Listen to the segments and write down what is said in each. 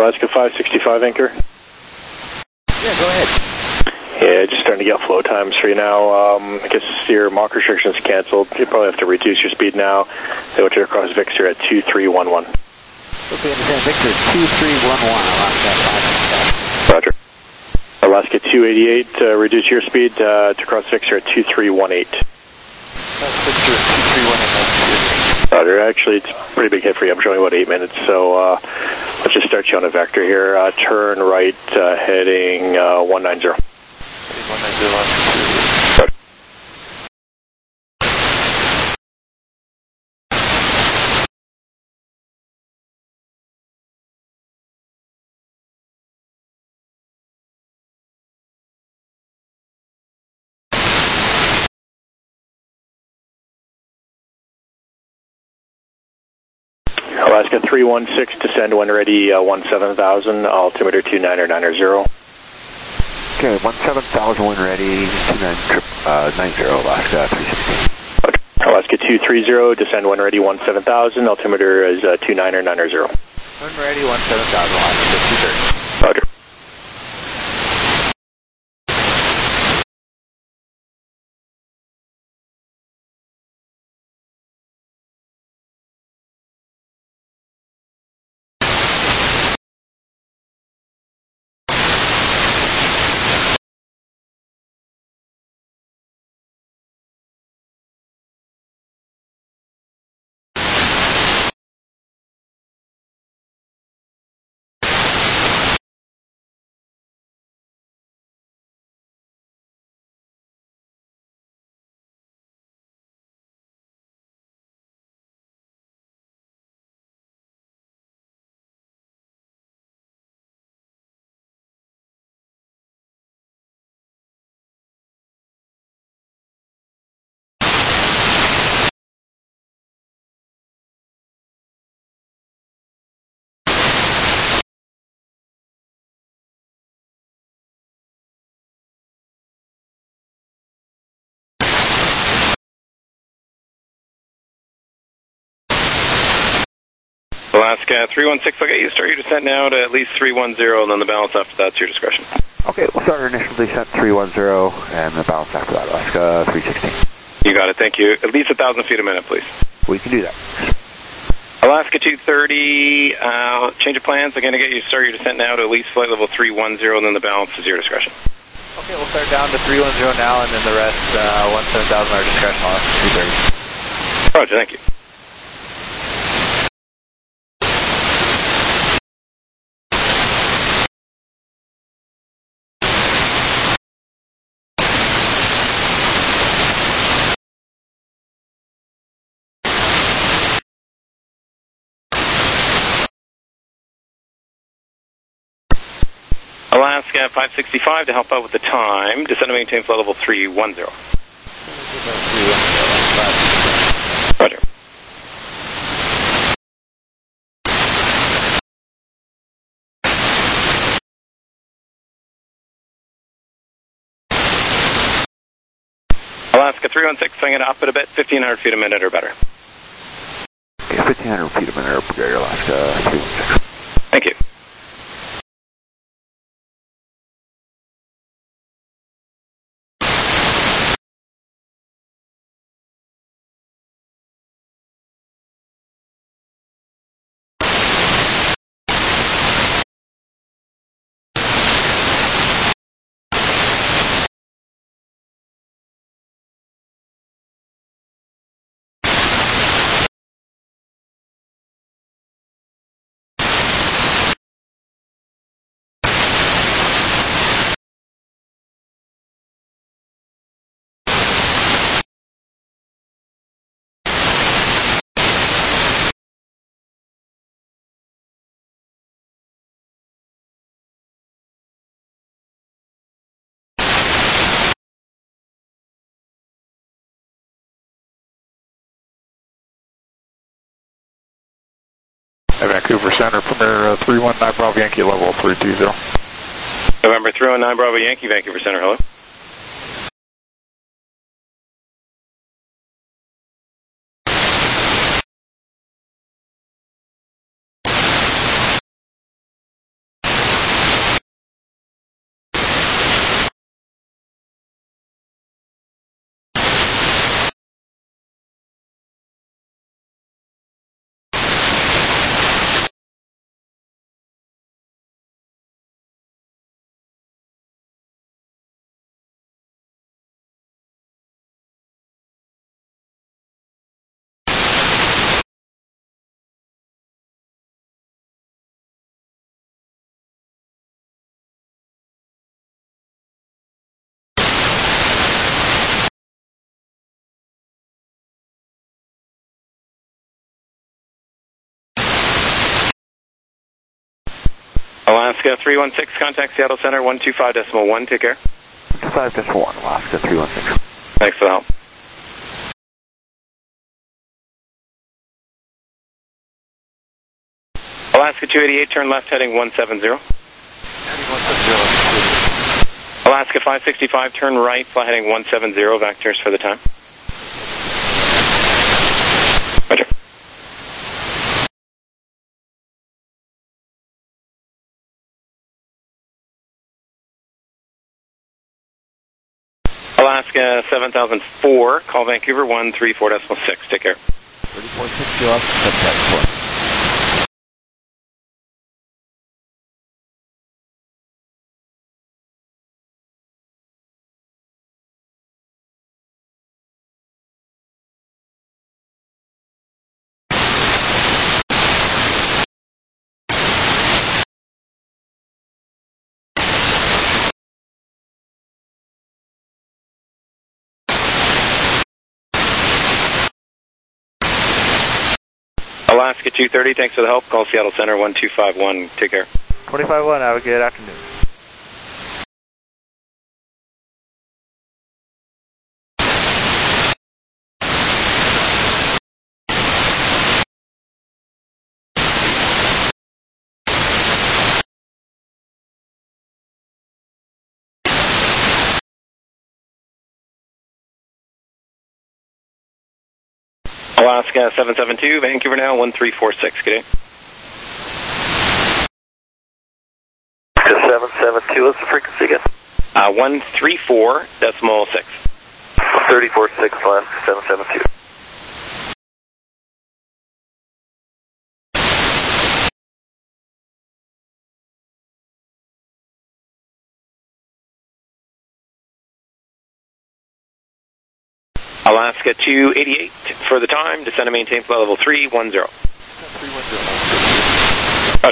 Alaska 565 anchor. Yeah, go ahead. Yeah, just starting to get flow times for you now. I guess your Mach restrictions canceled. You probably have to reduce your speed now. They want you to cross Victor at 2311. Okay, understand. Victor 2311, Alaska 565. Roger. Alaska 288, reduce your speed to cross Victor at 2318. Victor 2318. Roger, actually it's a pretty big hit for you. I'm showing about 8 minutes, so let's just start you on a vector here. Turn right, heading 190. 190. Alaska 316, descend when ready, 17,000, altimeter 2990. Okay, 17,000 when ready, 2990, Alaska 316. Okay. Alaska 230, descend when ready, 17,000, altimeter is 2990. When ready, 17,000, Alaska 230. Roger. Alaska 316, I'll get you start your descent now to at least 310, and then the balance after that's your discretion. Okay, we'll start our initial descent 310, and the balance after that, Alaska 316. You got it, thank you. At least 1,000 feet a minute, please. We can do that. Alaska 230, change of plans. I'm going to get you start your descent now to at least flight level 310, and then the balance is your discretion. Okay, we'll start down to 310 now, and then the rest, 17,000 our discretion, Alaska 230. Roger, thank you. Alaska 565 to help out with the time. Descend and maintain flight level 310. Roger. Alaska 316, swing it up at a bit, 1,500 feet a minute or better. Okay, 1,500 feet a minute or better, Alaska 316. Thank you. Vancouver Center, Premier 319 Bravo Yankee, level 320. November 319 Bravo Yankee, Vancouver Center, hello. Alaska 316, contact Seattle Center 125.1, take care. 25.1, Alaska 316. Thanks for the help. Alaska 288, turn left heading 170. Alaska 565, turn right, fly heading 170, vectors for the time. Roger. Alaska 7004, call Vancouver 134.6, take care. 3460 off, 7.4. Alaska 230, thanks for the help. Call Seattle Center 1251. Take care. 25.1, have a good afternoon. Alaska 772, Vancouver now 1346. Good day. 772, what's the frequency again? 134.6. 34.6, Alaska 772. Alaska 288, for the time, descend and maintain flight level 310. 310.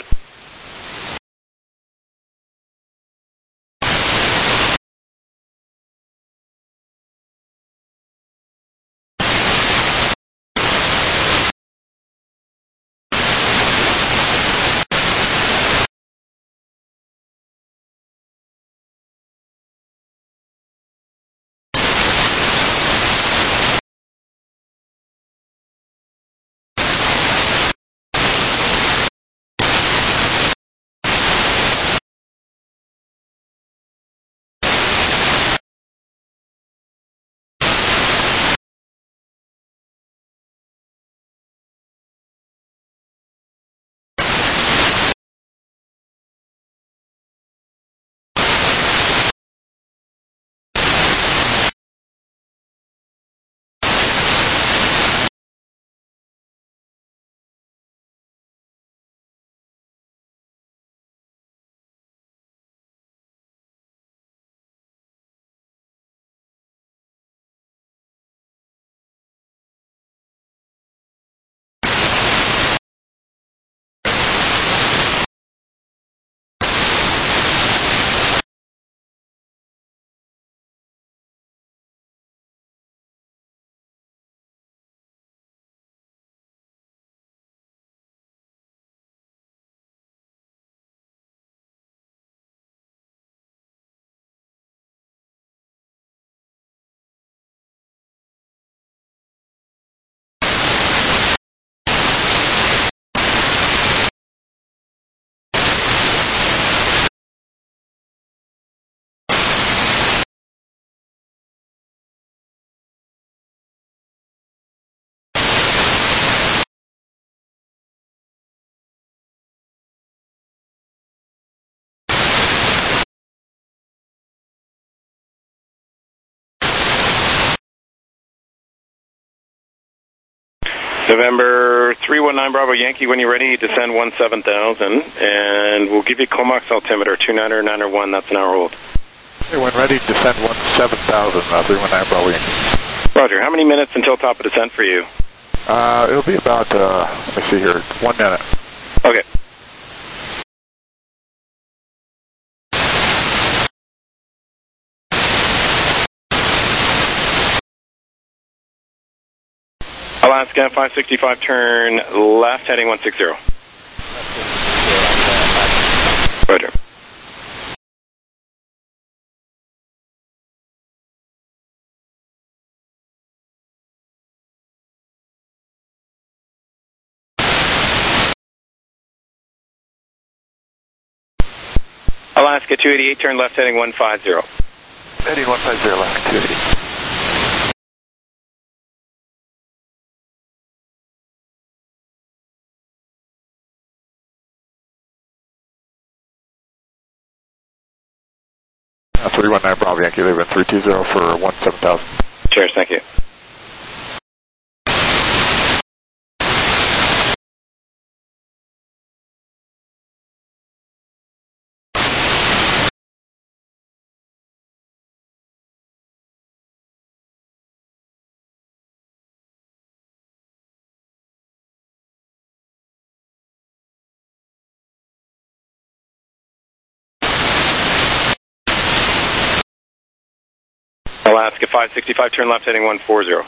November 319 Bravo Yankee, when you're ready, descend 17,000, and we'll give you Comox altimeter, 29901, that's an hour old. Hey, when ready, descend 17,000, 319 Bravo Yankee. Roger, how many minutes until top of descent for you? It'll be about, let me see here, 1 minute. Okay. Alaska 565, turn left, heading 160. Alaska 288, turn left heading 150. Heading 150, Alaska 288. Uh, 319 Bravo Yankee, leaving 320 for 17,000. Cheers, thank you. Alaska 565, turn left heading 140.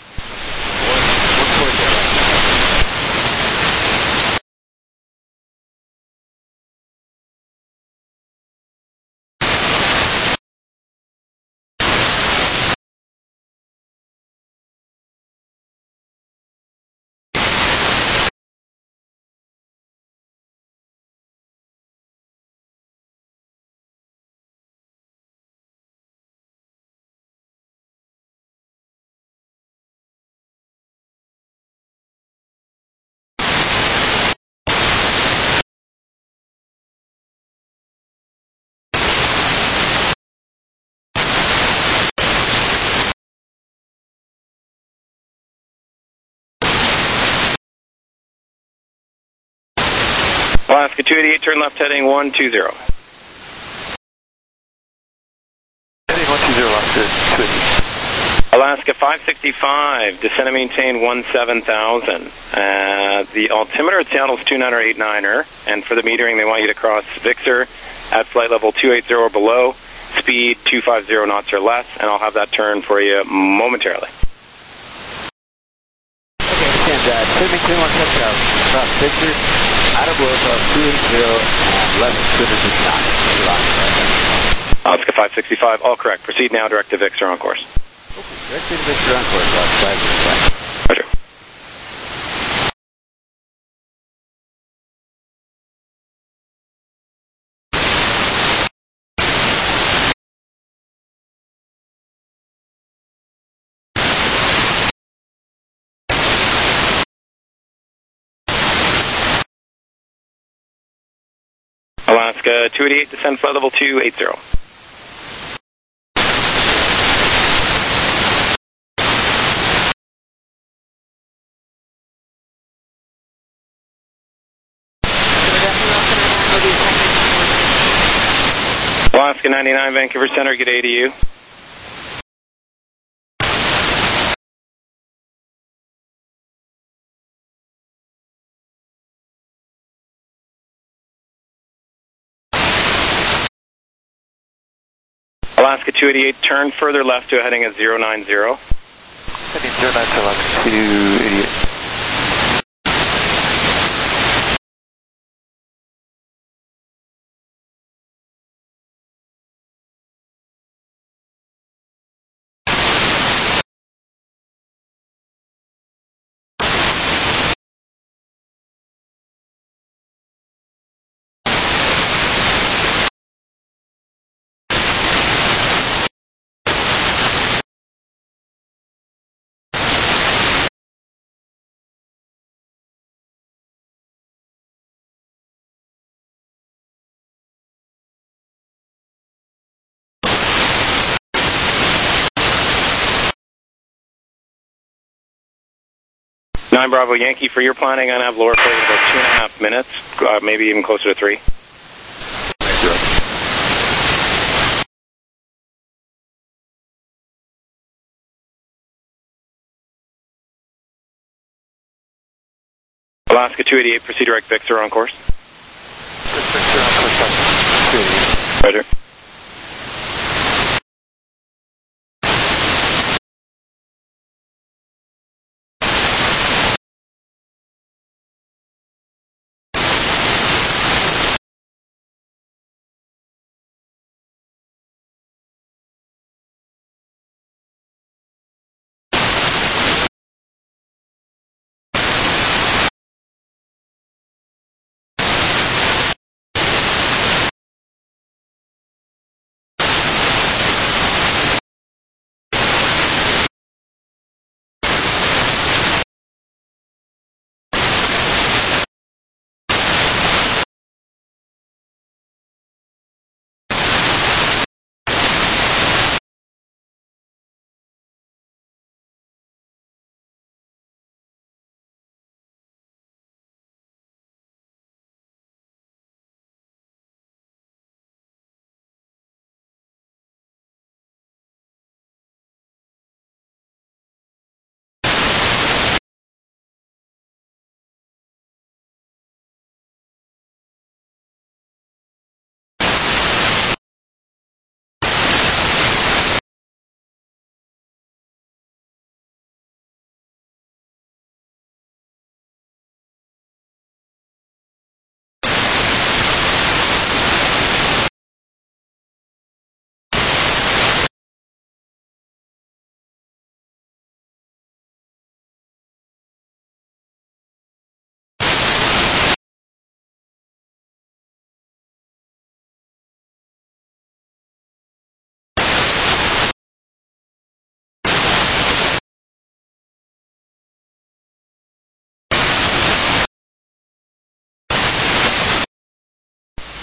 Alaska 288, turn left heading 120. Heading 120, Alaska 288. Alaska 565, descend and maintain 17,000. The altimeter at Seattle is 2989er, and for the metering they want you to cross Victor at flight level 280 or below, speed 250 knots or less, and I'll have that turn for you momentarily. Okay, understand. Maintain 17,000. Cross Victor, out of low, 280, and less than 250 knots. Alaska 565, all correct. Proceed now, direct to Victor on course. Direct to Victor on course, Alaska 565. Roger. Alaska 288, descend flight level 280. Alaska 99, Vancouver Center, get ADU. Alaska 288, turn further left to a heading at 090. Heading 090, Alaska 288. Nine Bravo Yankee, for your planning, I'm going to have lower plate in about 2.5 minutes, maybe even closer to 3. Alaska 288, proceed direct Victor on course. Victor on course, 288. Roger.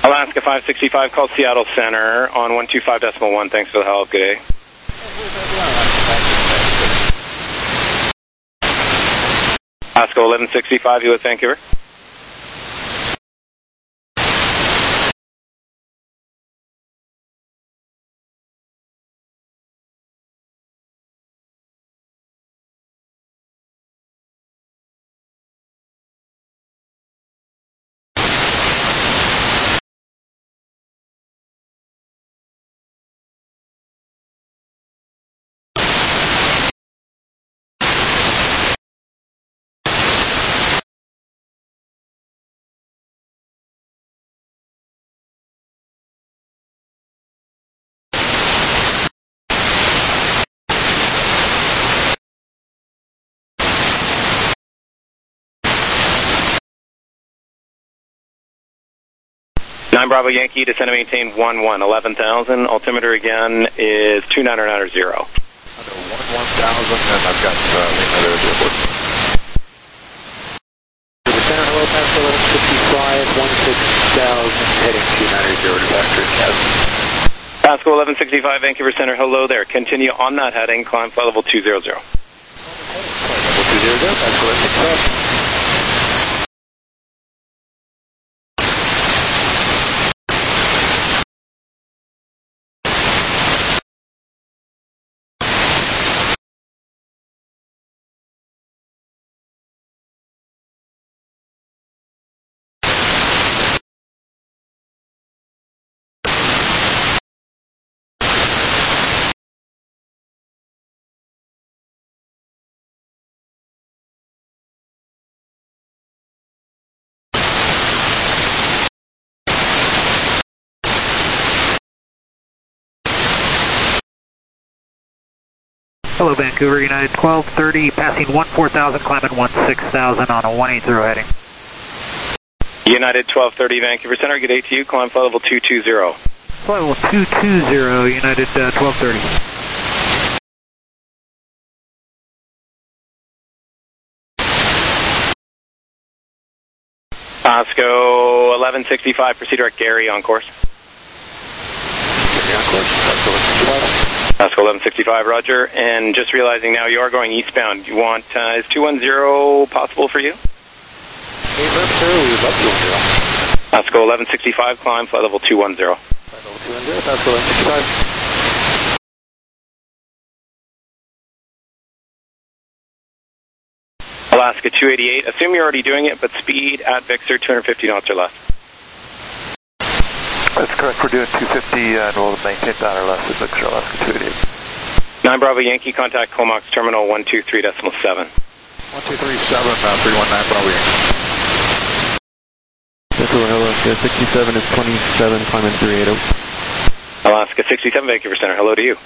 Alaska 565, call Seattle Center on 125.1. Thanks for the help. Good day. Alaska 1165, US Vancouver. Nine Bravo Yankee, descend and maintain 11, 11,000. Altimeter again is 2990. 11,000, and I've got another airport. To the center, hello, Pasco 1165, 16,000, heading 290 to factory Castle. Pasco 1165, Vancouver Center, hello there. Continue on that heading, climb flight level 200. Level 200, Pasco 1165. Hello, Vancouver, United 1230, passing 14,000, climbing 16,000 on a 180 heading. United 1230, Vancouver Center, good day to you, climb flight level 220. Flight level 220, United 1230. Pasco 1165, proceed direct Gary on course. Gary on course, Pasco 1165. Pasco 1165, roger. And just realizing now you are going eastbound. You want, is 210 possible for you? Hey, sir, we would love 210. Pasco 1165, climb flight level 210. Flight level 210, Pasco 1165. Alaska 288, assume you're already doing it, but speed at Victor 250 knots or less. That's correct. We're doing 250 and we'll maintain that or less at Victor, Alaska 288. 9 Bravo Yankee, contact Comox Terminal 123.7. 1237, 319 Bravo Yankee. Vancouver, hello, 67 is 27, climbing 380. Alaska 67, Vancouver Center, hello to you.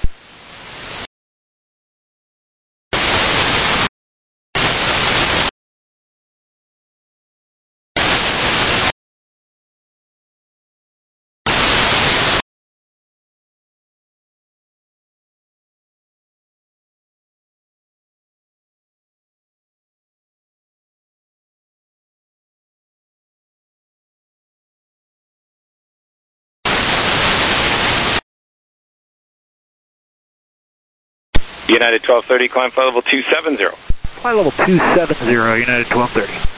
United 1230, climb flight level 270. Flight level 270, United 1230.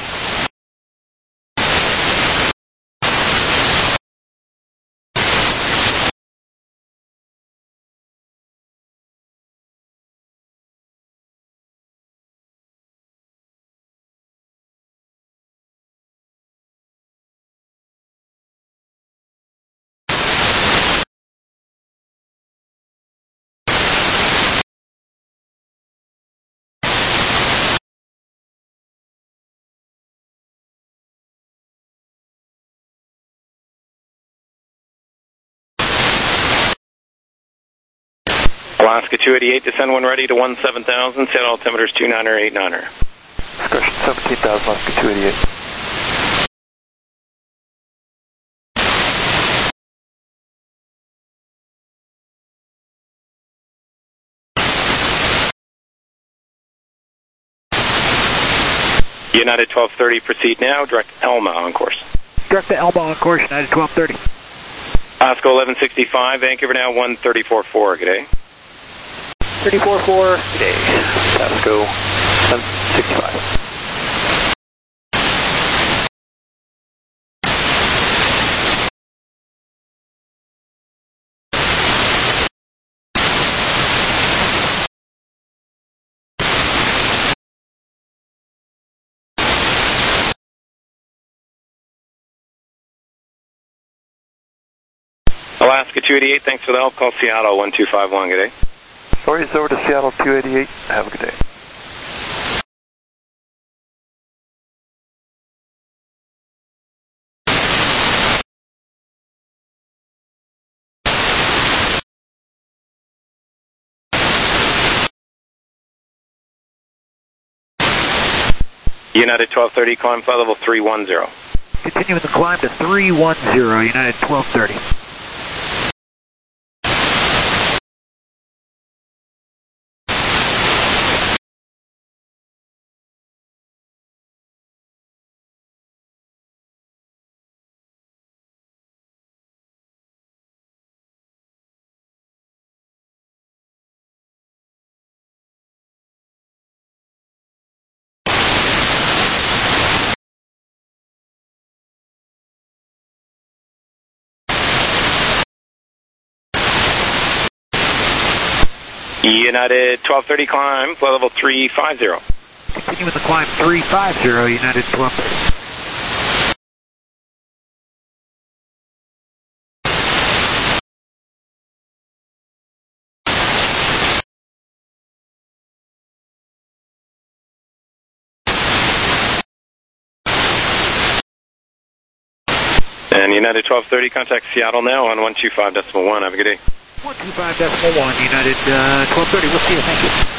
Alaska 288, descend when ready to 17,000, set altimeters 29er, 89er. Discussion 17,000, Alaska 288. United 1230, proceed now, direct Elma on course. direct to Elba on course, United 1230. Osco 1165, Vancouver now 134.4, good day. 34.4, good day. Osco 1165. Alaska 288, thanks for the help. Call Seattle 1251, good day. Sorry, over to Seattle 288. Have a good day. United 1230, climb flight level 310. Continuing the climb to 310, United 1230. United 1230, climb flight level 350. Continuing the climb 350, United 1230. And United 1230, contact Seattle now on 125.1. Have a good day. 125.1, United 1230. We'll see you. Thank you.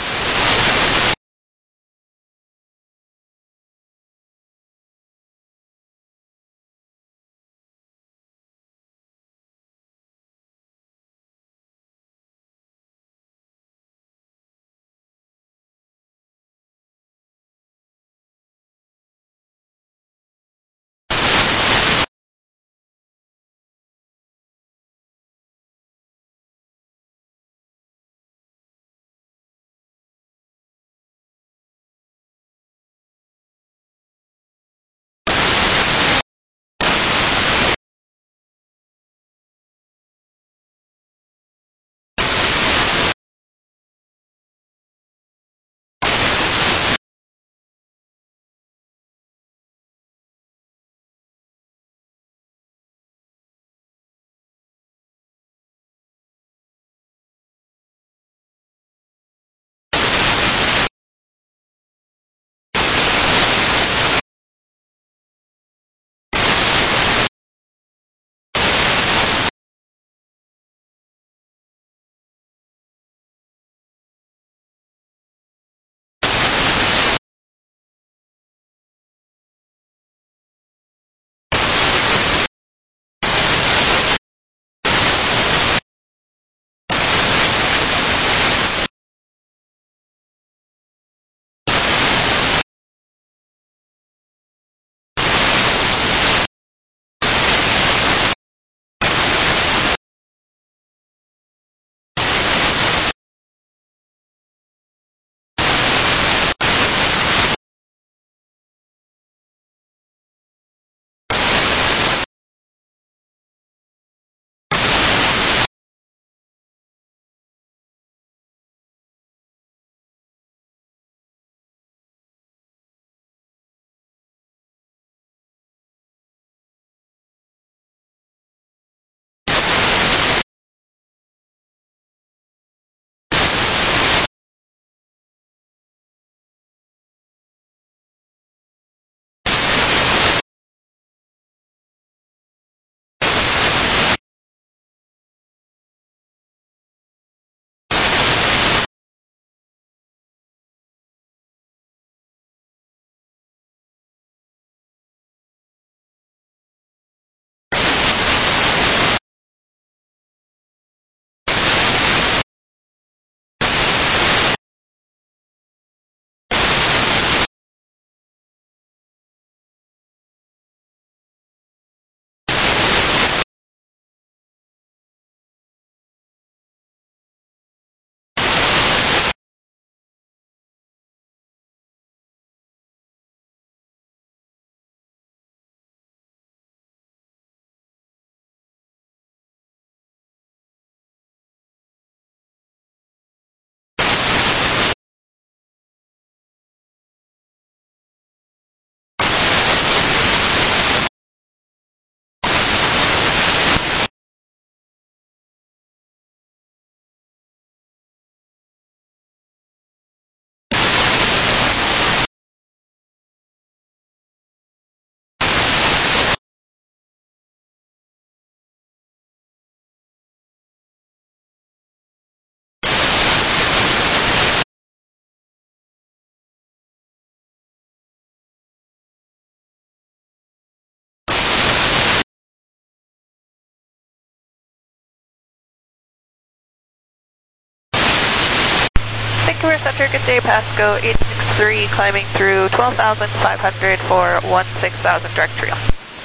Vancouver Center, good day, Pasco 863, climbing through 12,500 for 16,000 direct trail.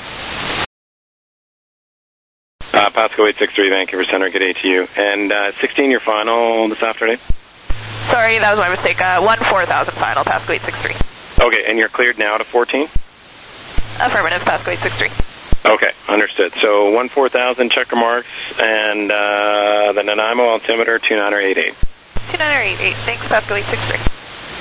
Pasco 863, Vancouver Center, good day to you. And 16, your final this afternoon? Sorry, that was my mistake. 14,000 final, Pasco 863. Okay, and you're cleared now to 14? Affirmative, Pasco 863. Okay, understood. So 14,000 checker marks, and the Nanaimo altimeter 2988. 2988, thanks, Pasco 863.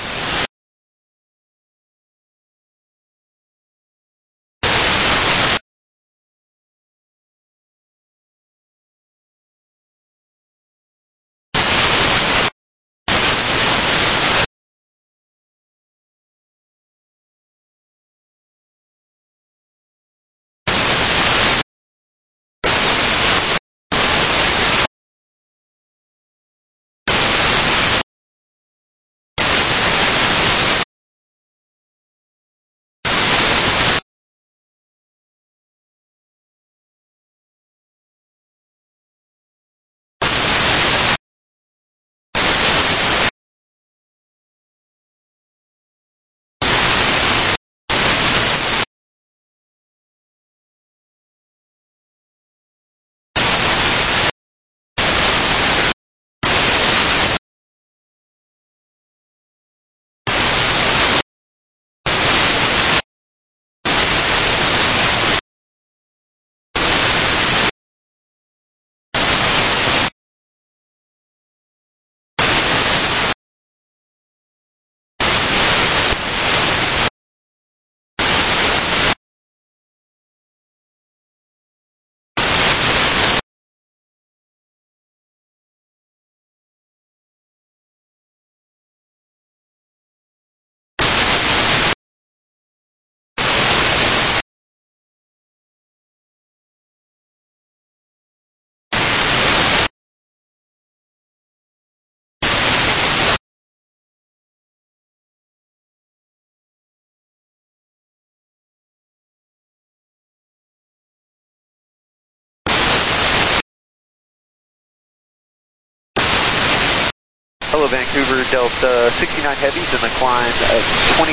Hello, Vancouver, Delta 69 Heavy's in the climb at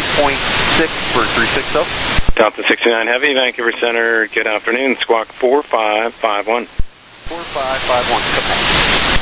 20.6 for 360. Delta 69 Heavy, Vancouver Center, good afternoon, squawk 4551. 4551, come back.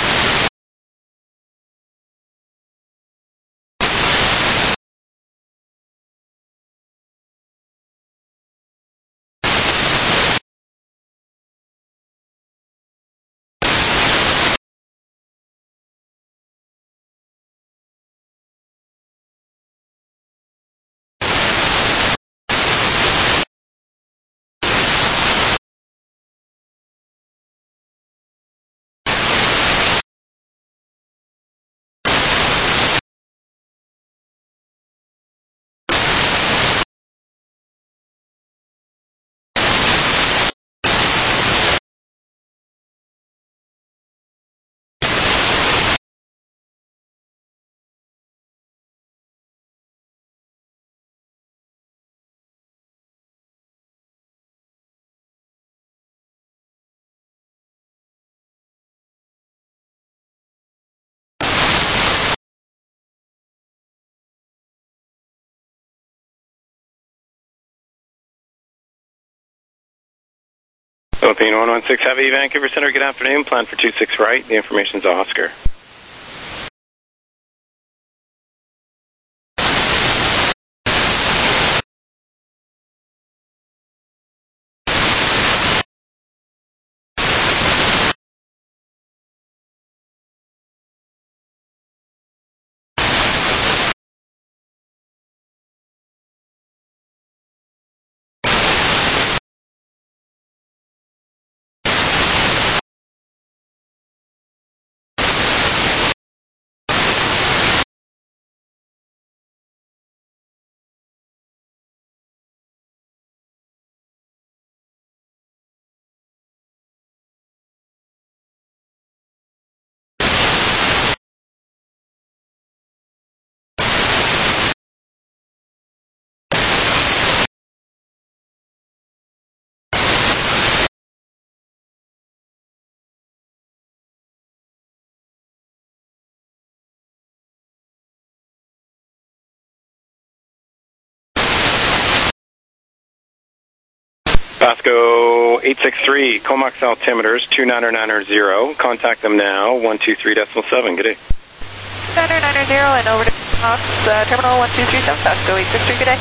Philippine 116 Heavy, Vancouver Center, good afternoon. Plan for 26 right. The information's Oscar. Pasco 863, Comox altimeters 29990. Contact them now, 123.7. Good day. 29990 and over to Comox, terminal 1237, Pasco 863, good day.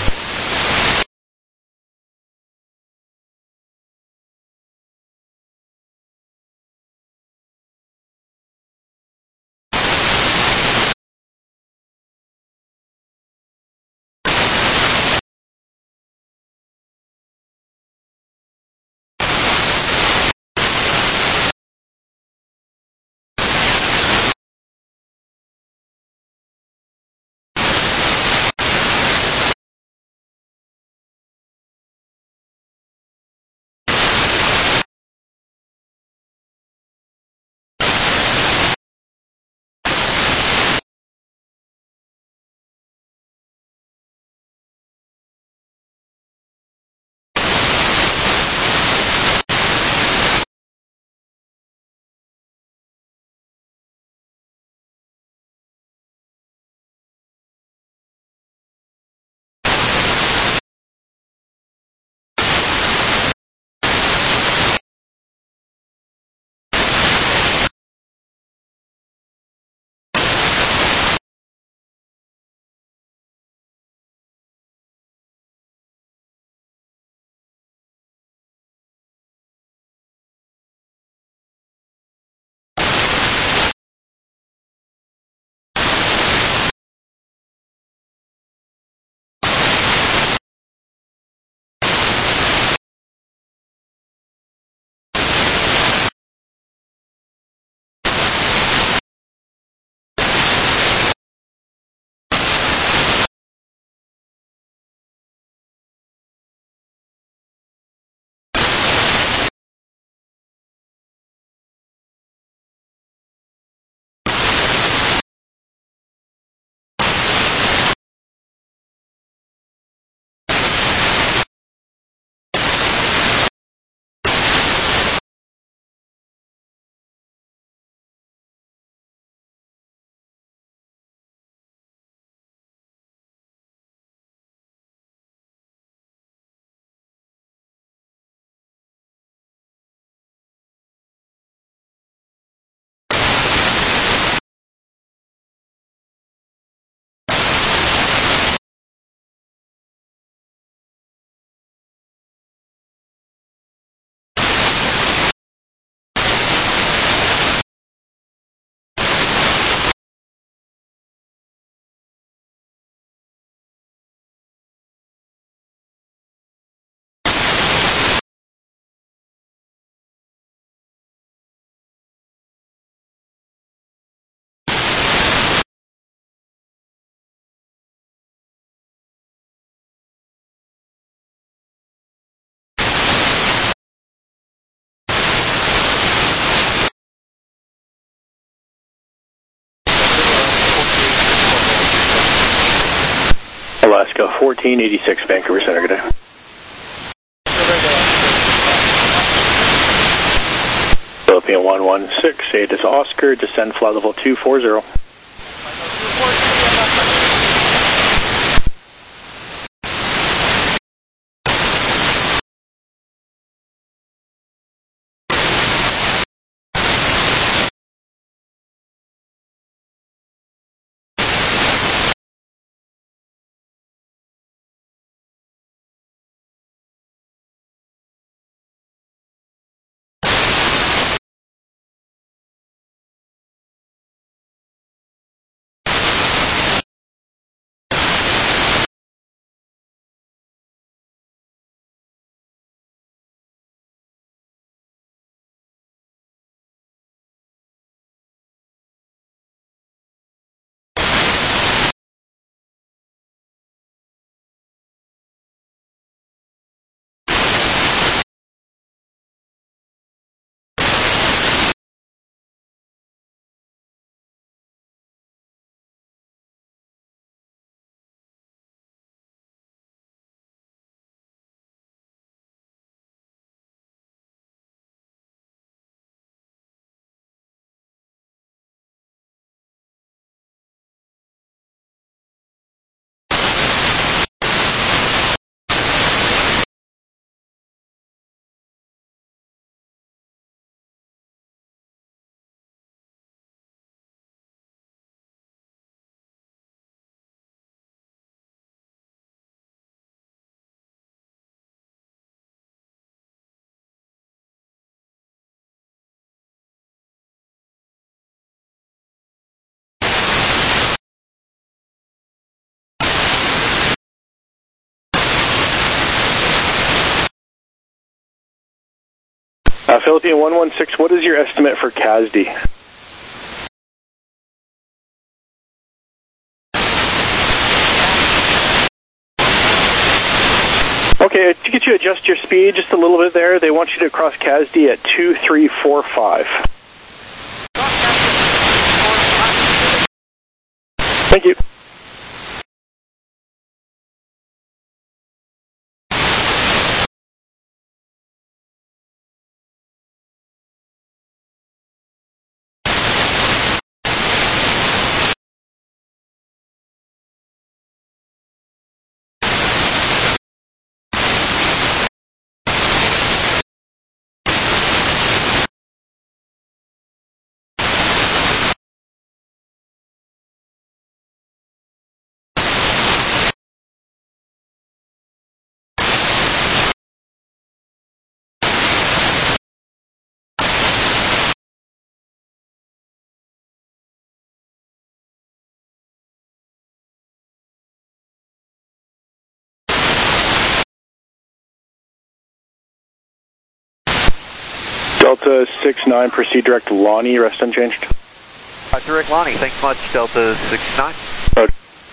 Alaska 1486, Vancouver Center, good day. Philippine 116, ATIS Oscar, descend flight level 240. Philippine 116, what is your estimate for CASD? Okay, to get you to adjust your speed just a little bit there, they want you to cross CASD at 2345. Thank you. Delta 69, proceed direct Lonnie, rest unchanged. Direct Lonnie, thanks much, Delta 69. Roger.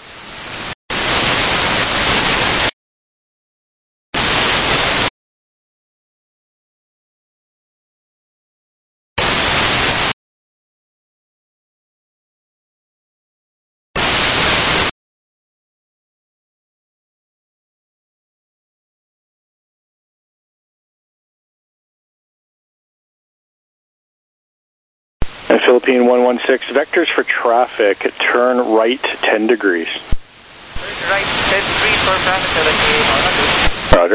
And Philippine 116, vectors for traffic, turn right 10 degrees. Right 10 degrees for traffic, Roger.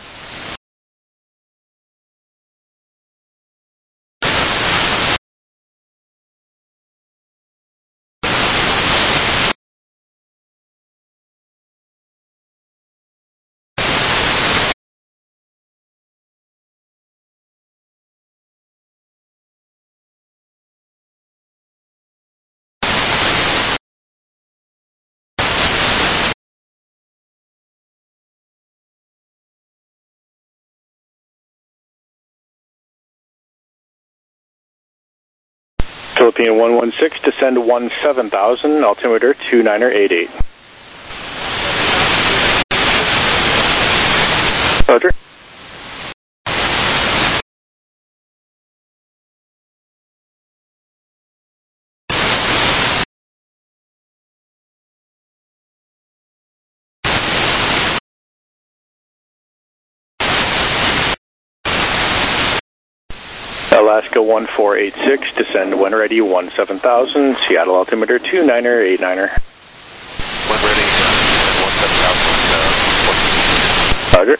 Philippine 116, descend 17,000, altimeter 2988. Roger. Alaska 1486, descend when ready 17,000, Seattle altimeter 2989er. When ready, 17,000. Roger.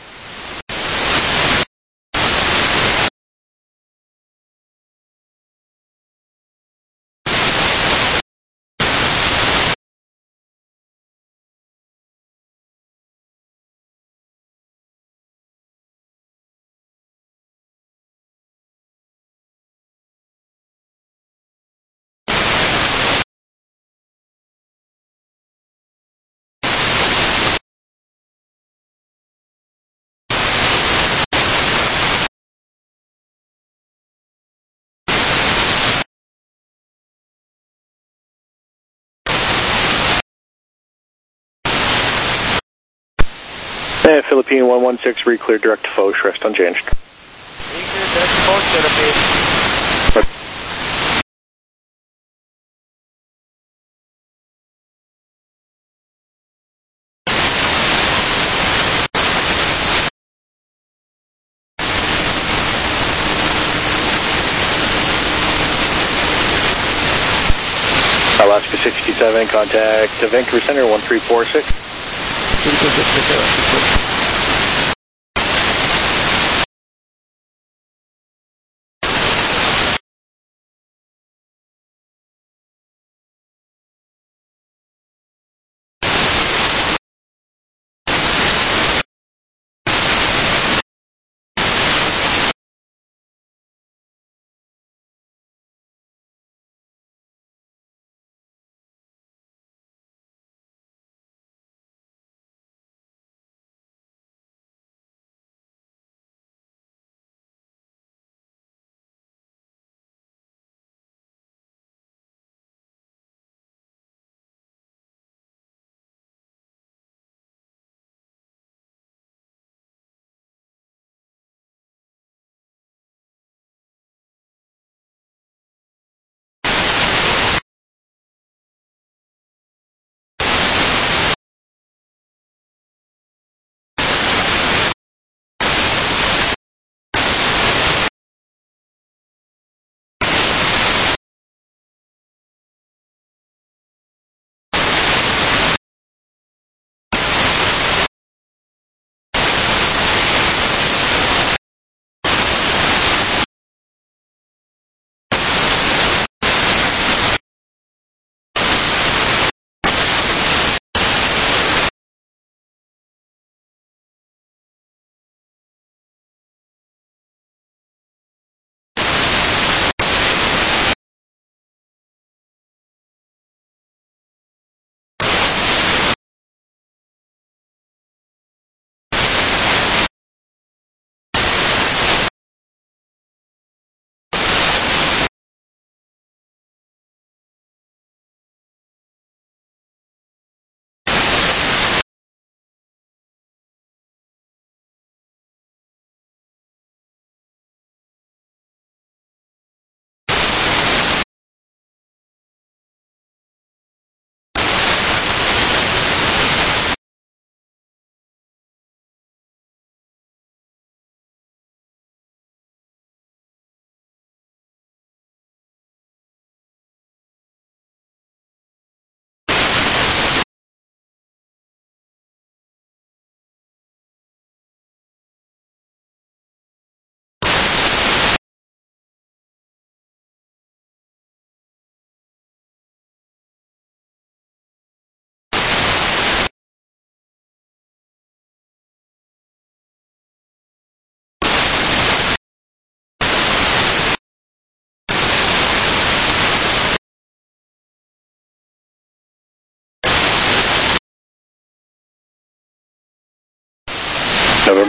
And Philippine 116, re-clear direct to Foch, rest unchanged. Alaska 67, contact Vancouver Center 1346.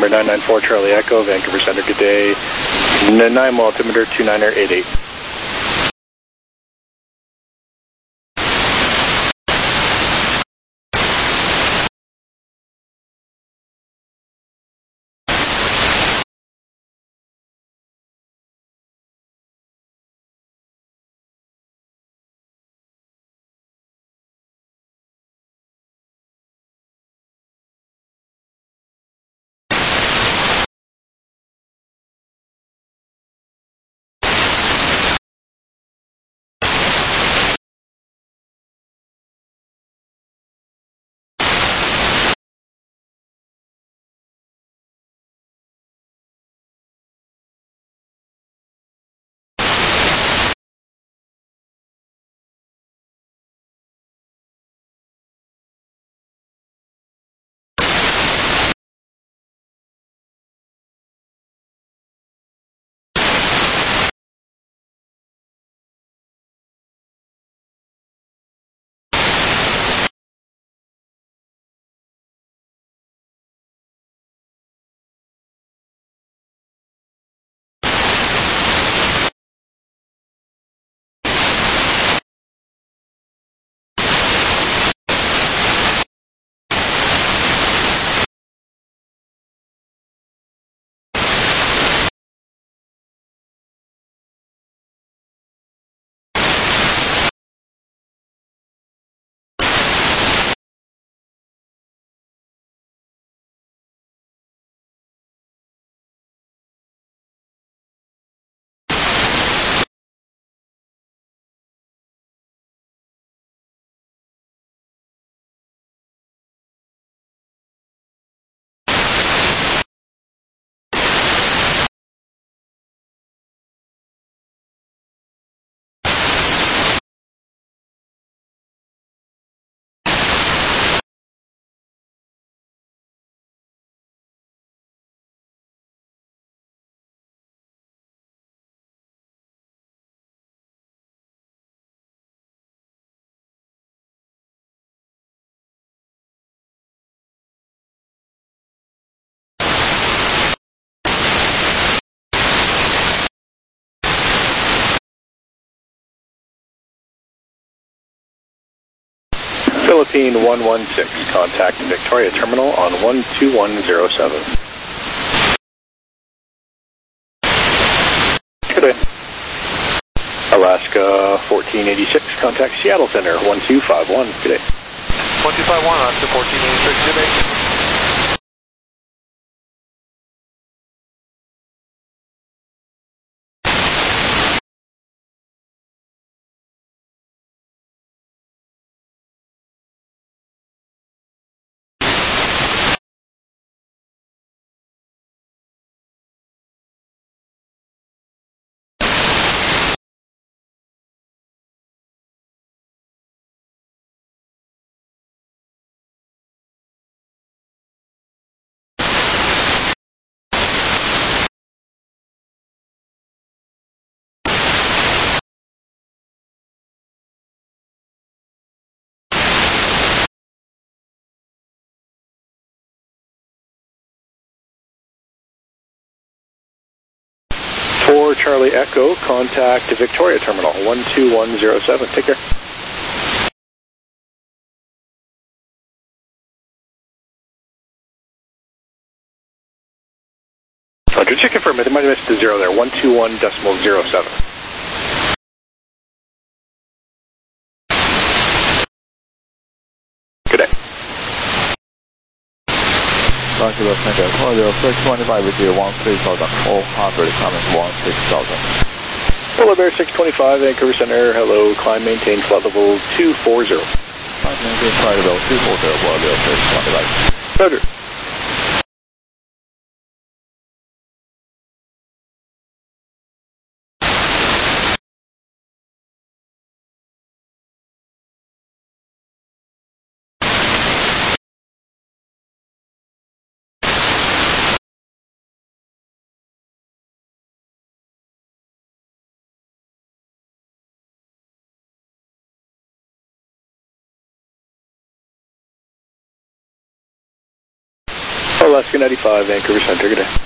number 994 Charlie Echo, Vancouver Center, good day. 9 altimeter 2988. Philippine 116, contact Victoria Terminal on 12107. Good day. Alaska 1486, contact Seattle Center 1251. Good day. 1251, Alaska 1486, good day. For Charlie Echo, contact Victoria Terminal 12107. Take care. Roger, just confirm it. They might have missed the 0 there. 121.07. Good day. Roger, Los Angeles. 625 with you, 13,400, coming 16,000. Hello, Bear 625, Vancouver Center. Hello, climb, maintain flight level 240. Maintain flight level 240, Roger, 625. Roger. Alaska 95, Vancouver Center, good day.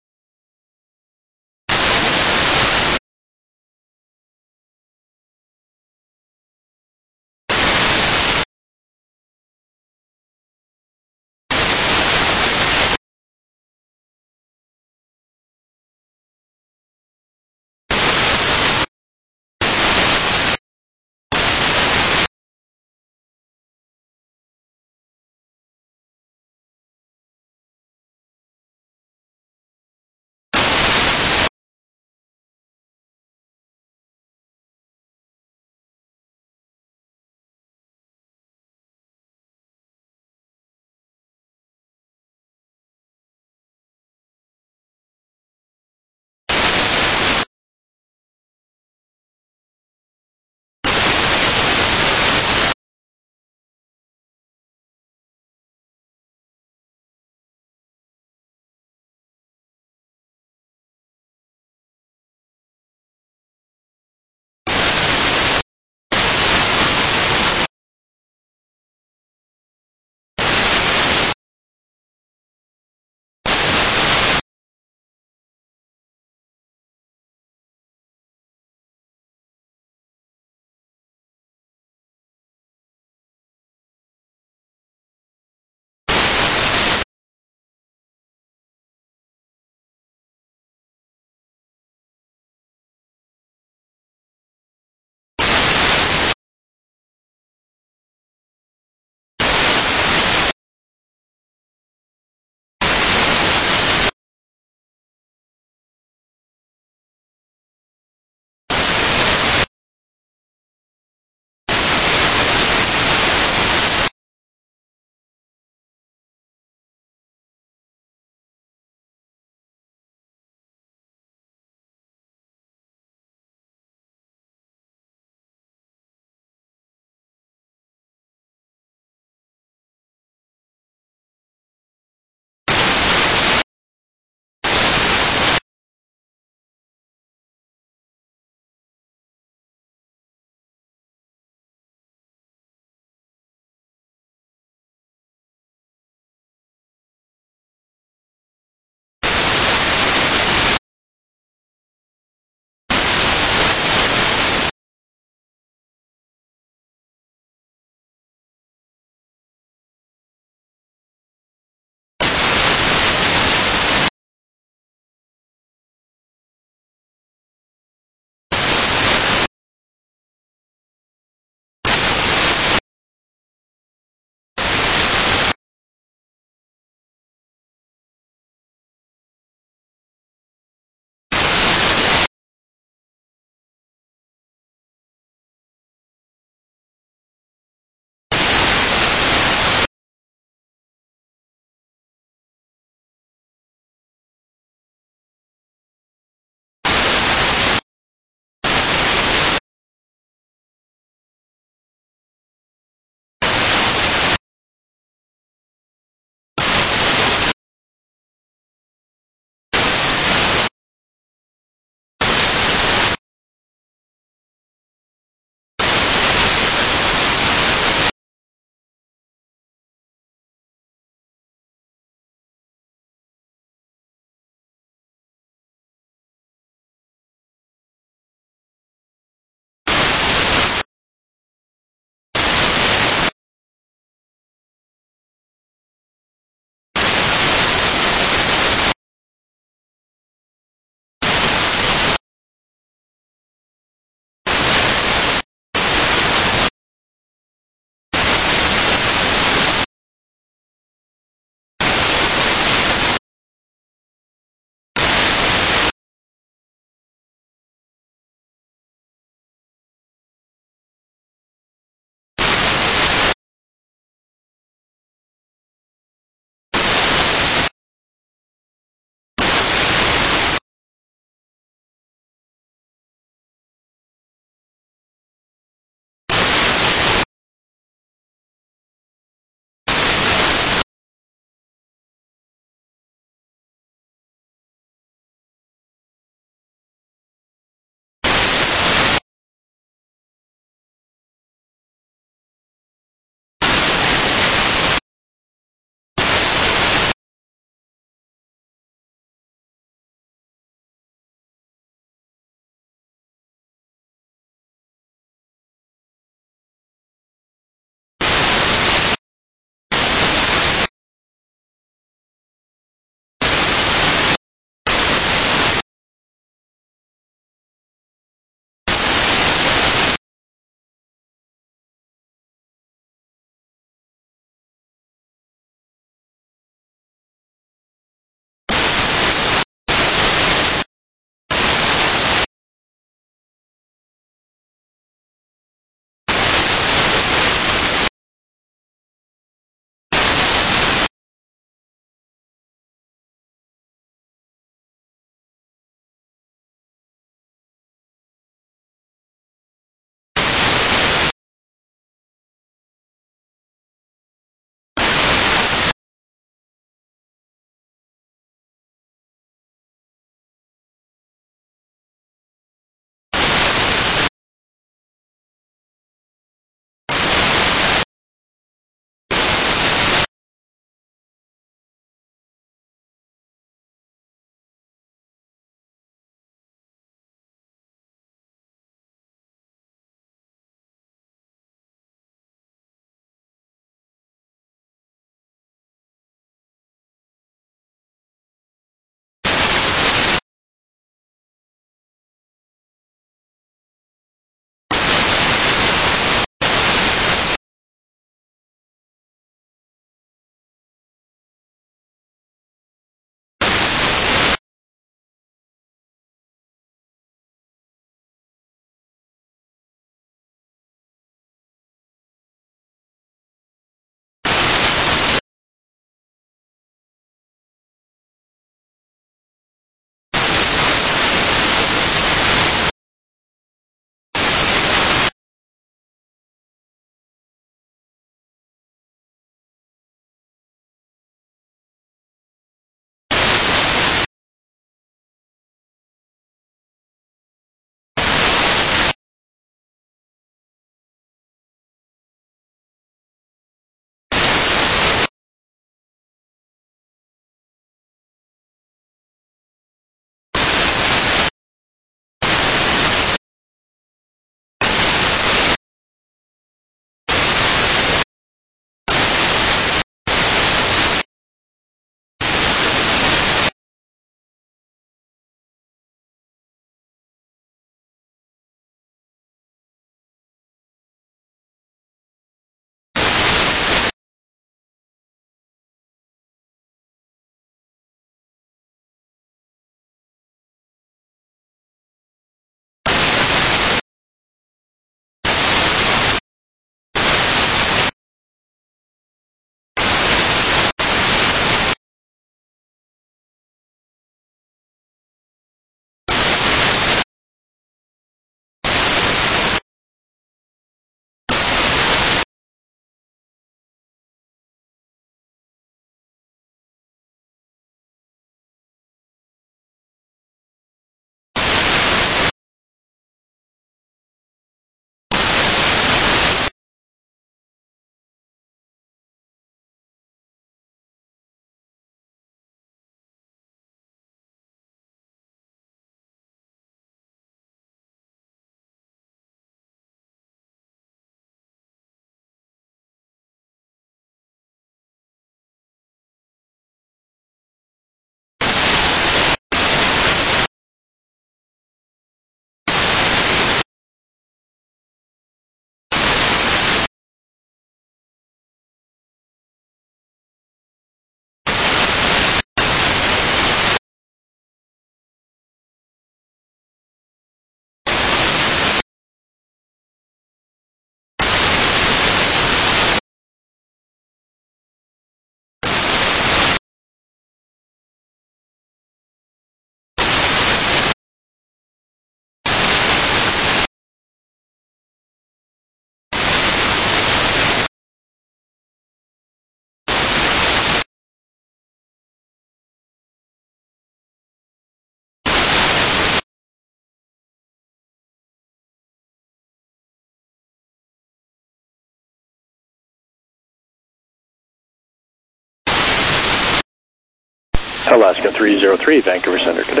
Alaska 303, Vancouver Center, today.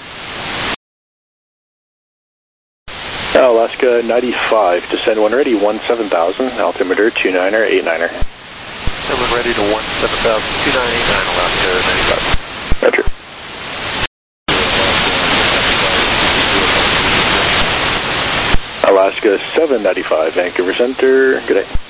Alaska 95, descend when ready, 17,000, altimeter 29er, 89er. And when ready to 17,000, 2989, Alaska 95. Roger. Alaska 795, Vancouver Center, good day.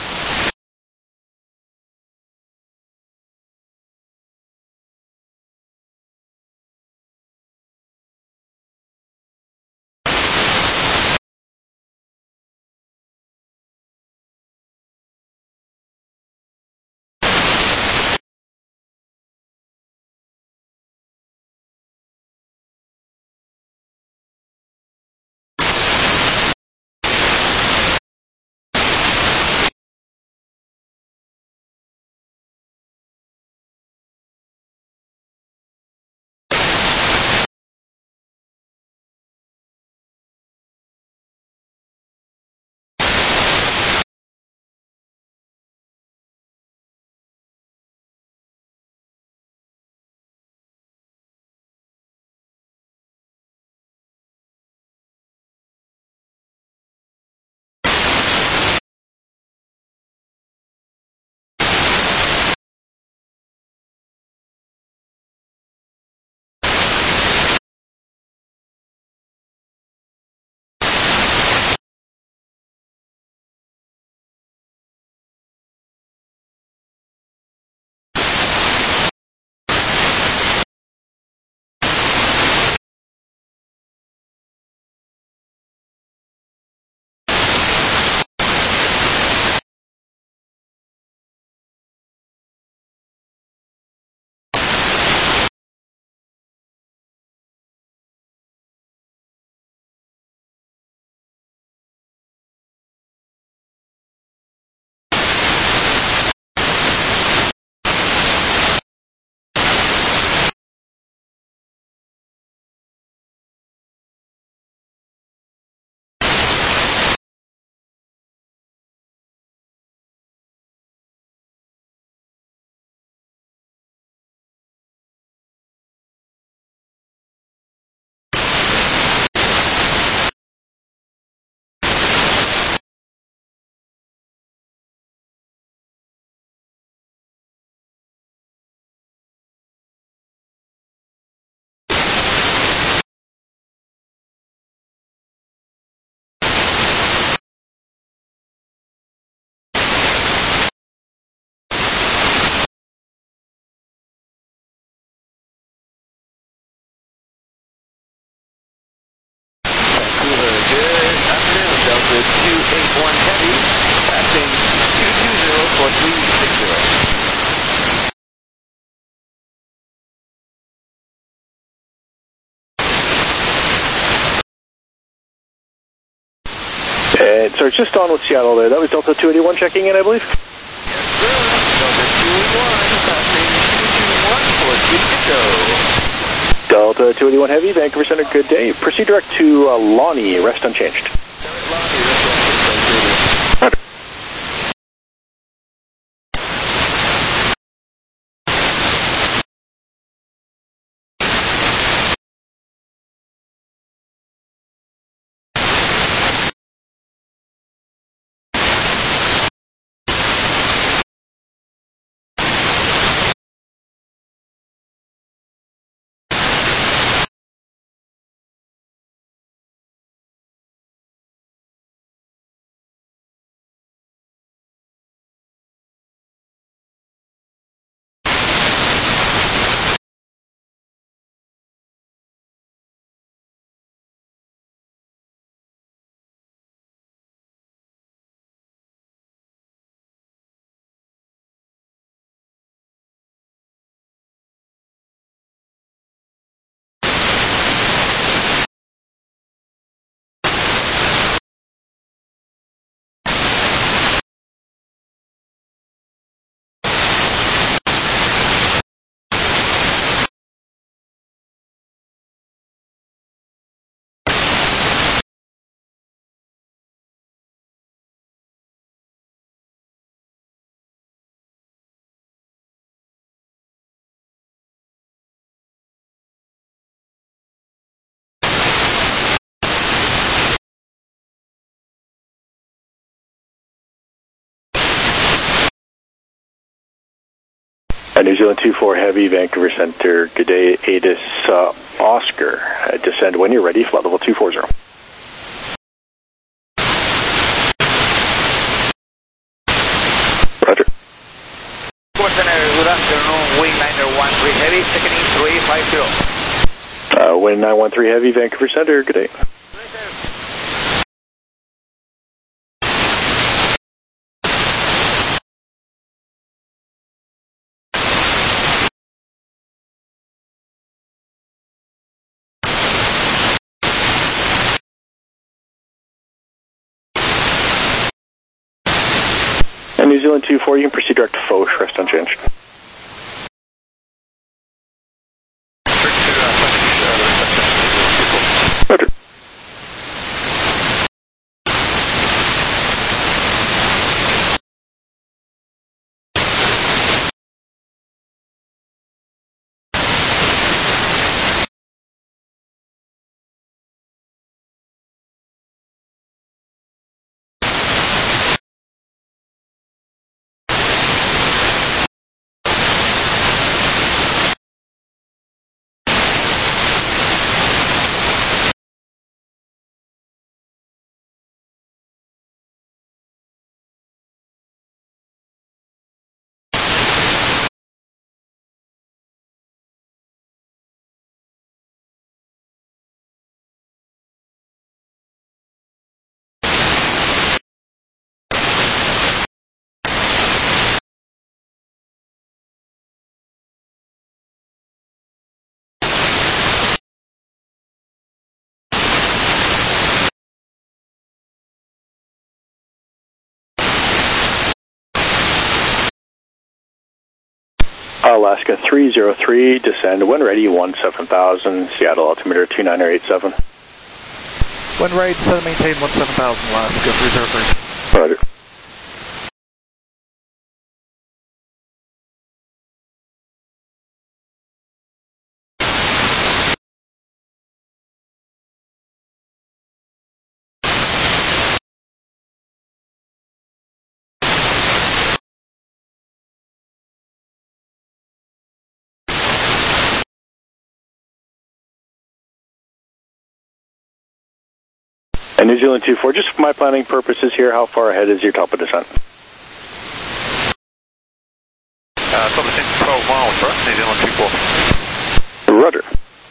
So just on with Seattle there. That was Delta 281 checking in, I believe? Yes, sir. Delta 281, passing 221 for 3 to go. Delta 281 Heavy, Vancouver Center, good day. Proceed direct to Lonnie, rest unchanged. Lonnie, rest unchanged. New Zealand 24 Heavy, Vancouver Center, good day, ATIS Oscar. Descend when you're ready, flight level 240. Roger. Good afternoon, Wing 913 Heavy, checking in 350. Wing 913 Heavy, Vancouver Center, good day. And New Zealand 24, you can proceed direct to Foch, rest unchanged. Roger. Alaska 303, descend when ready, 17,000, Seattle altimeter 29087. When ready, descend maintain 17,000, Alaska 303. Roger. And New Zealand 24, just for my planning purposes here, how far ahead is your top of descent? Top of descent 12 miles for us, New Zealand 24. Roger.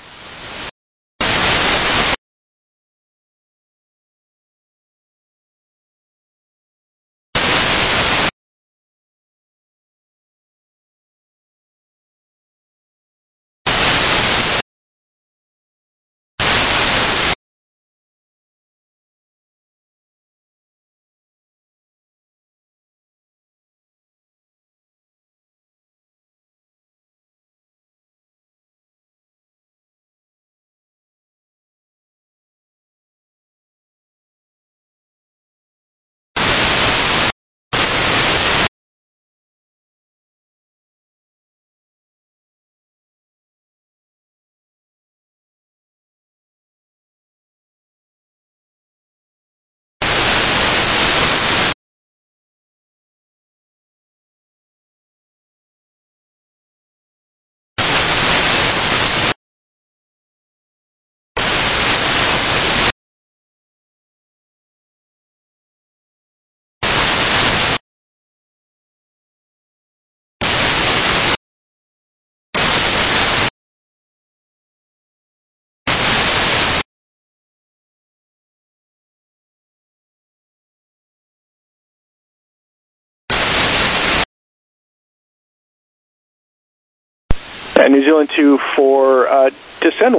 And New Zealand 24, descend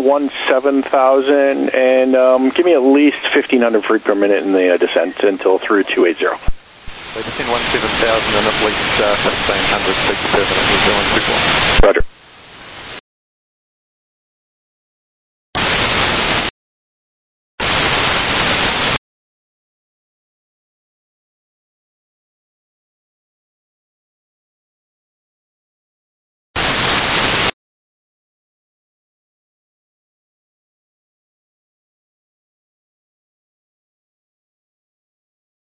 17,000 and give me at least 1,500 feet per minute in the descent until through 280. So descend 17,000 and at least 1,500 feet per minute, New Zealand 24. Roger.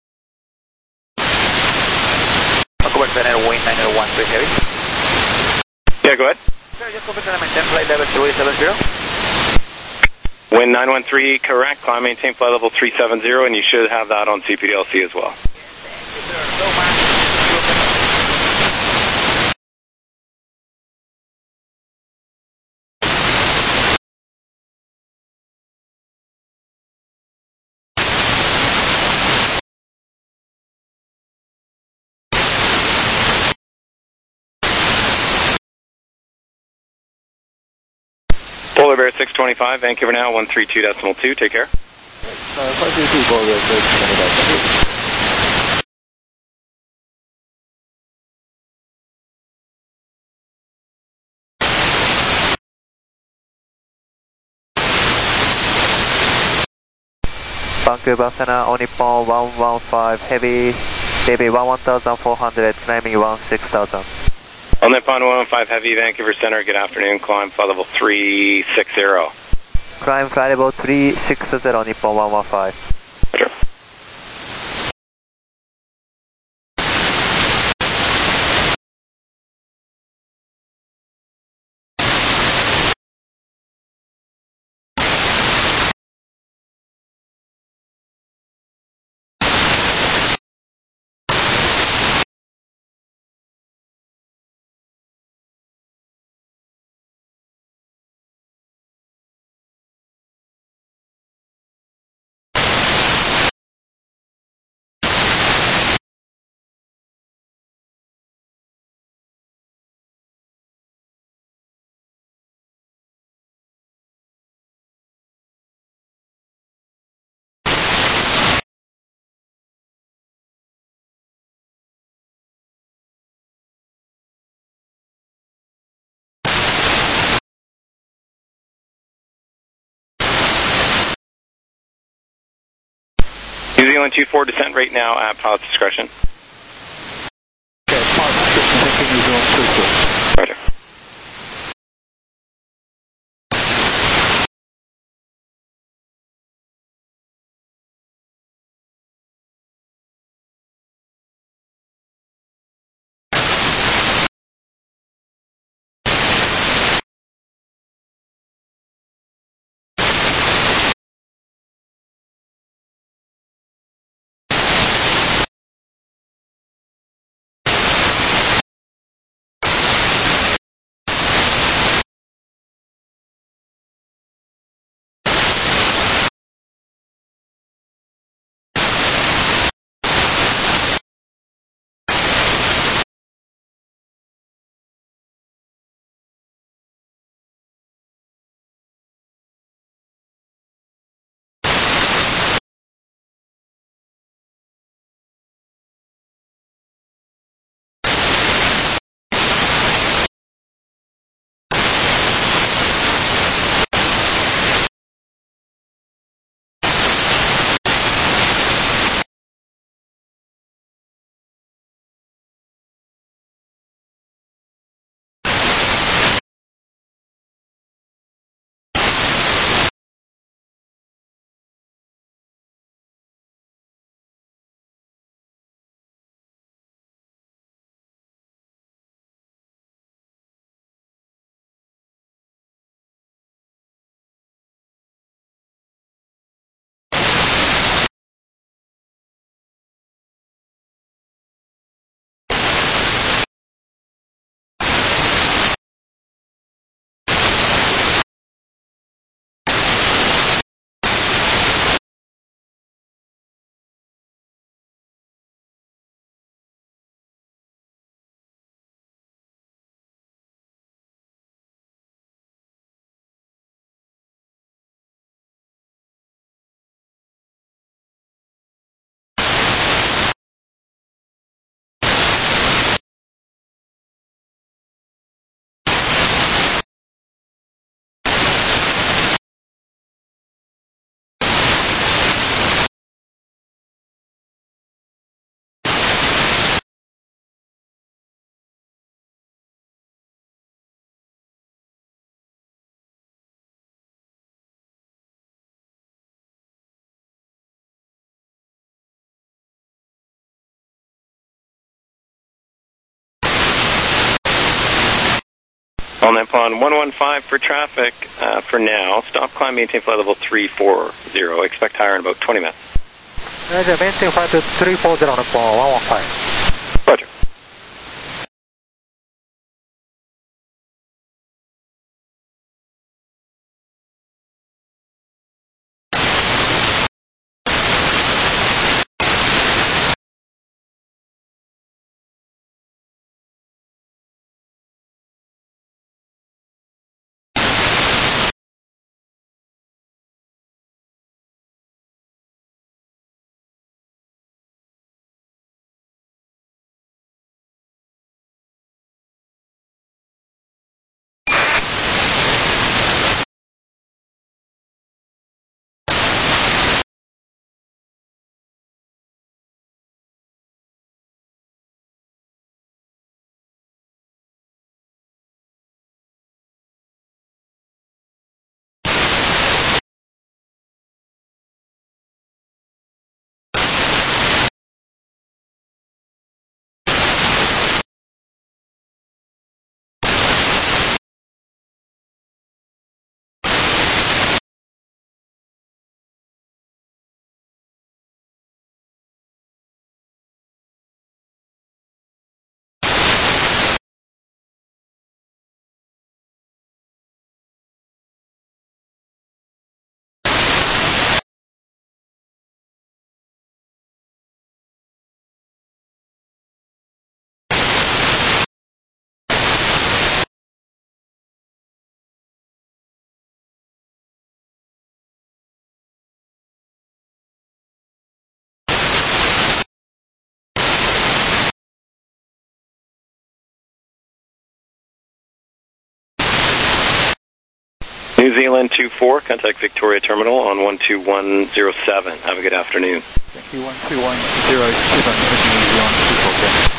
Quebec Center, Wing 913 Heavy. go ahead. Sir, just confirm that maintain flight level 2870. Wind 913, correct. Climb maintain flight level 370, and you should have that on CPDLC as well. Polar Bear 625, Vancouver now, 132.2, take care. 532 Polar Bear 625. Vancouver Center, Onippon 115 heavy, Baby 1400, climbing 16,000. Onippon 115 heavy, Vancouver Center, good afternoon, climb flight level 360. Climb flight level 360, Nippon 115. New Zealand 24 descent right now at pilot's discretion. Okay, pilot's discretion, New Zealand 24. Roger. All Nippon 115 for traffic for now. Stop climb, maintain flight level 340. Expect higher in about 20 minutes. Roger, maintain flight to 340 Nippon 115. Roger. New Zealand 24, contact Victoria Terminal on 12107. Have a good afternoon. Thank you, 12107, New Zealand 24.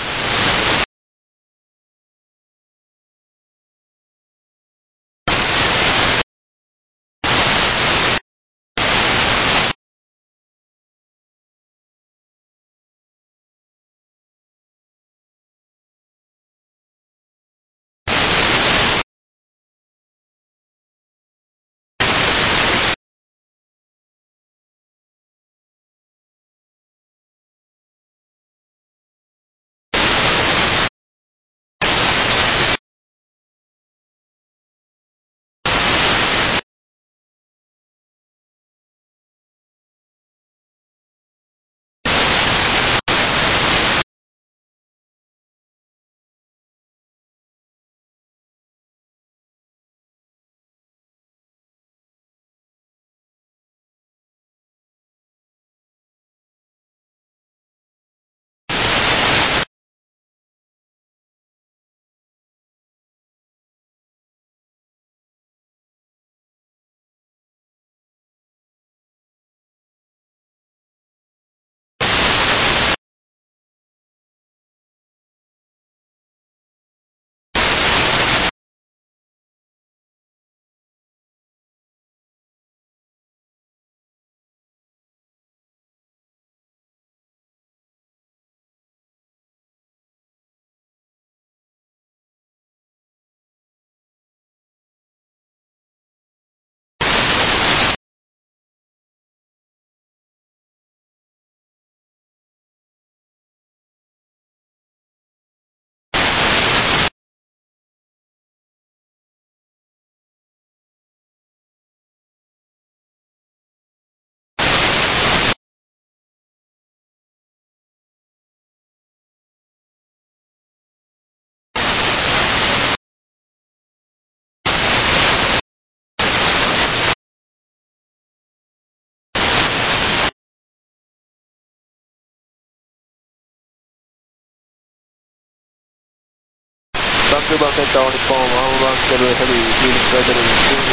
Vancouver down Nippon 110 heavy, leading gradually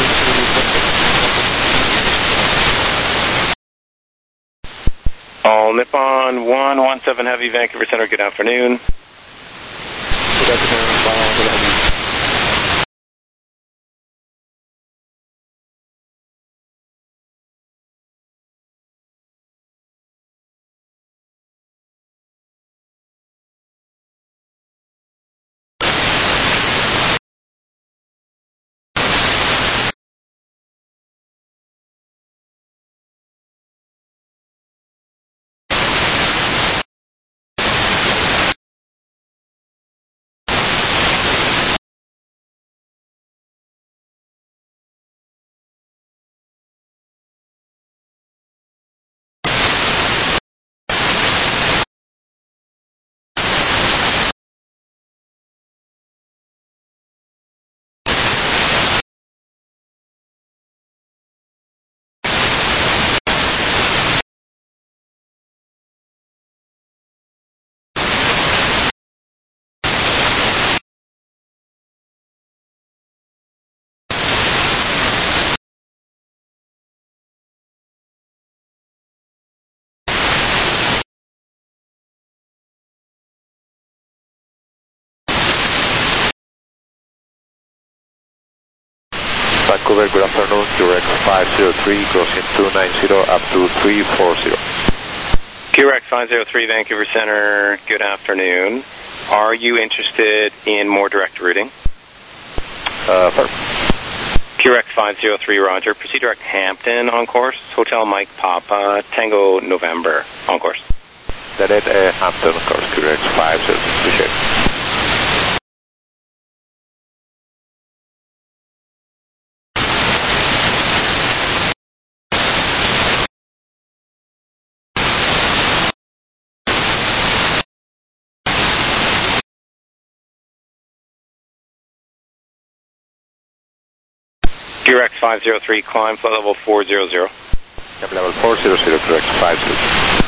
All Nippon 117 Heavy, Vancouver Center, good afternoon. Good afternoon, Vancouver, good afternoon. QRX 503, crossing 290 up to 340. QRX 503, Vancouver Center, good afternoon. Are you interested in more direct routing? First. QRX 503, roger. Proceed direct Hampton on course. Hotel Mike Papa, Tango November on course. That is Hampton course, QRX 503. Appreciate it. QRX 503, climb flight level 400. Climb level 400, QRX 503.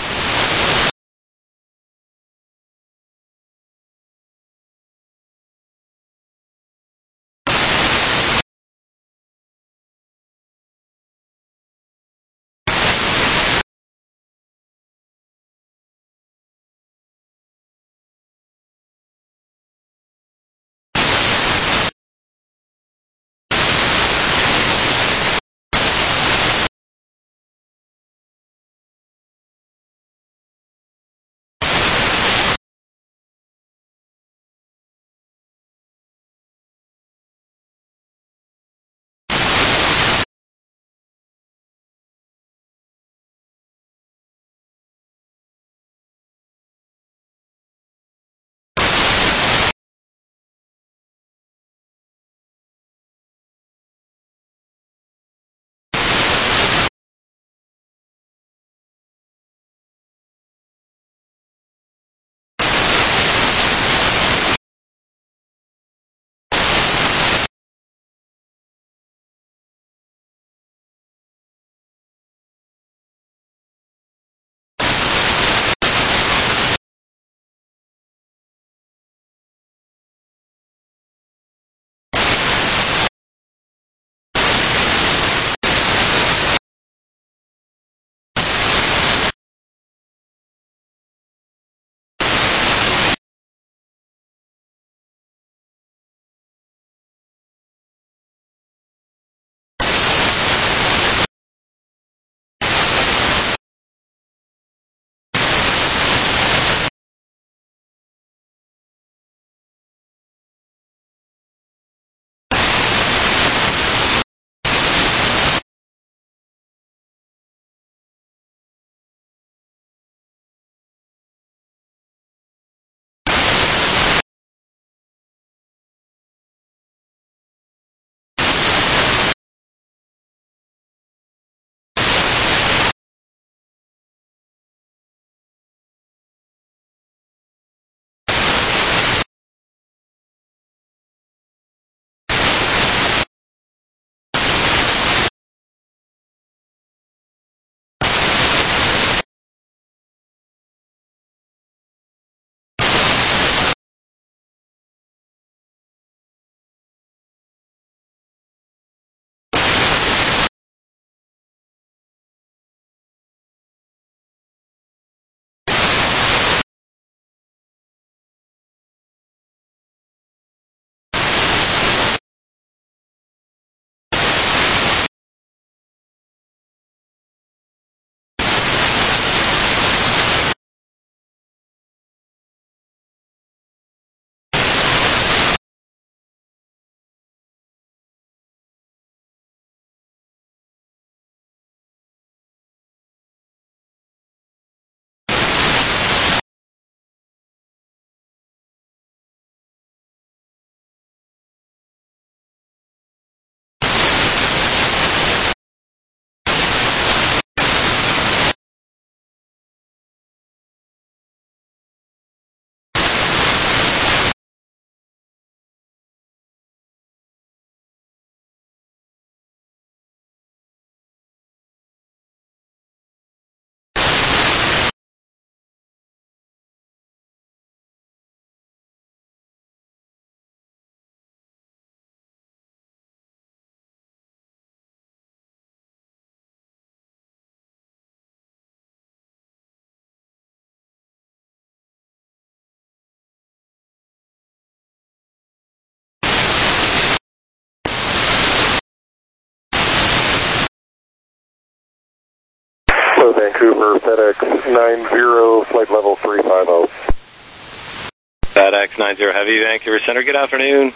So Vancouver, FedEx 90, flight level 350. FedEx 90 Heavy, Vancouver Center, good afternoon.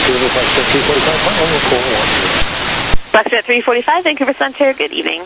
Foxtrot 345, Vancouver Center, good evening.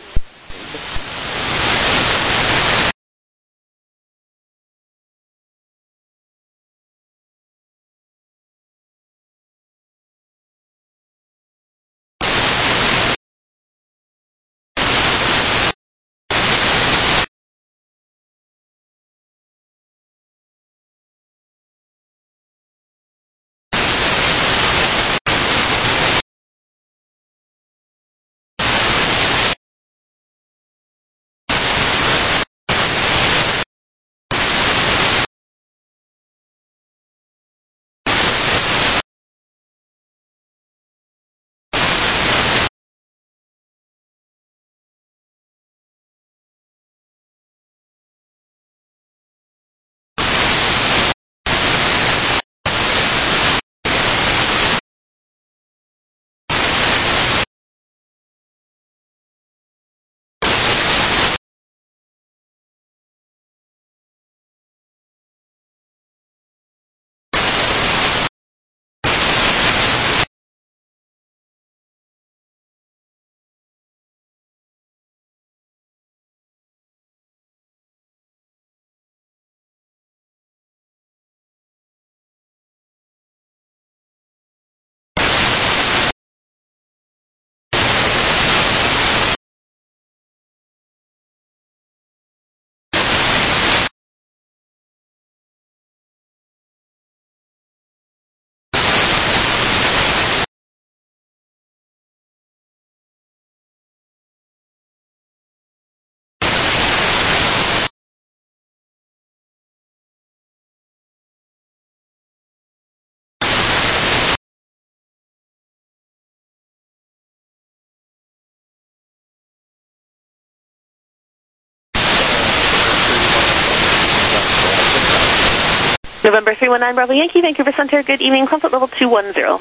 November 319 Bravo Yankee, Vancouver Center, good evening, comfort level 210. 319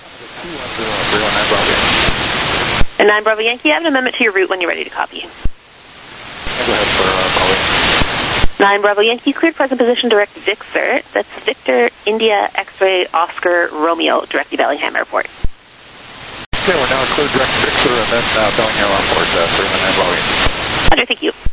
Bravo Yankee. And 9 Bravo Yankee, I have an amendment to your route when you're ready to copy. Go ahead for Bravo. 9 Bravo Yankee, cleared present position, direct Victor. That's Victor, India, X-ray, Oscar, Romeo, direct to Bellingham Airport. Okay, we're now cleared direct Victor and then Bellingham Airport, 319 Bravo Yankee. Roger, thank you.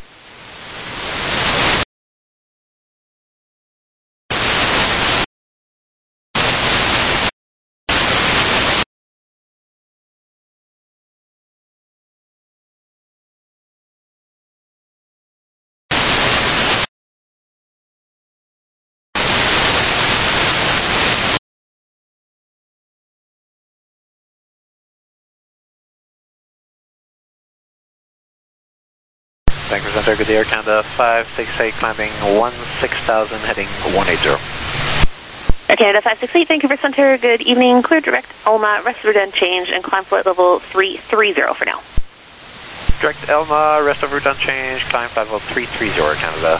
Vancouver Center, good day, Air Canada 568, climbing 16,000, heading 180. Air Canada 568, Vancouver Center, good evening, clear direct Elma, rest of route unchanged, and climb flight level 330 for now. Direct Elma, rest of route unchanged, climb flight level 330, Air Canada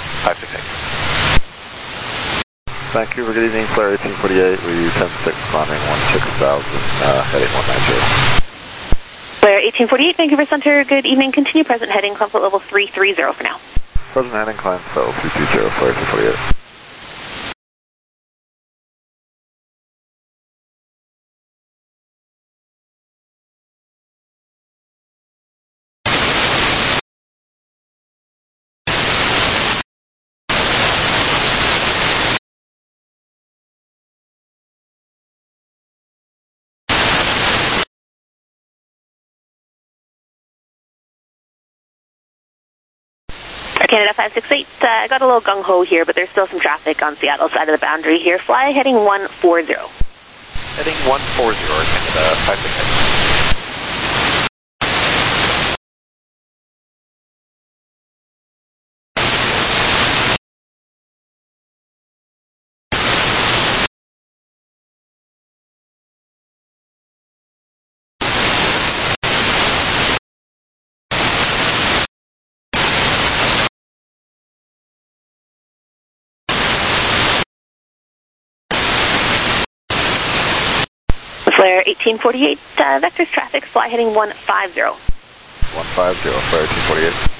568. Vancouver, good evening, Flare 1848, we 10-6, climbing 16,000, heading 190. Flare 1848, Vancouver Center, good evening, continue present heading, climb flight level 330 for now. Present heading, climb flight level 330, Flare 1848. Canada 568, I got a little gung-ho here, but there's still some traffic on Seattle side of the boundary here. Fly heading 140. Heading 140, Canada 568. Flare 1848, vectors traffic, fly heading 150. 150, Flare 1848.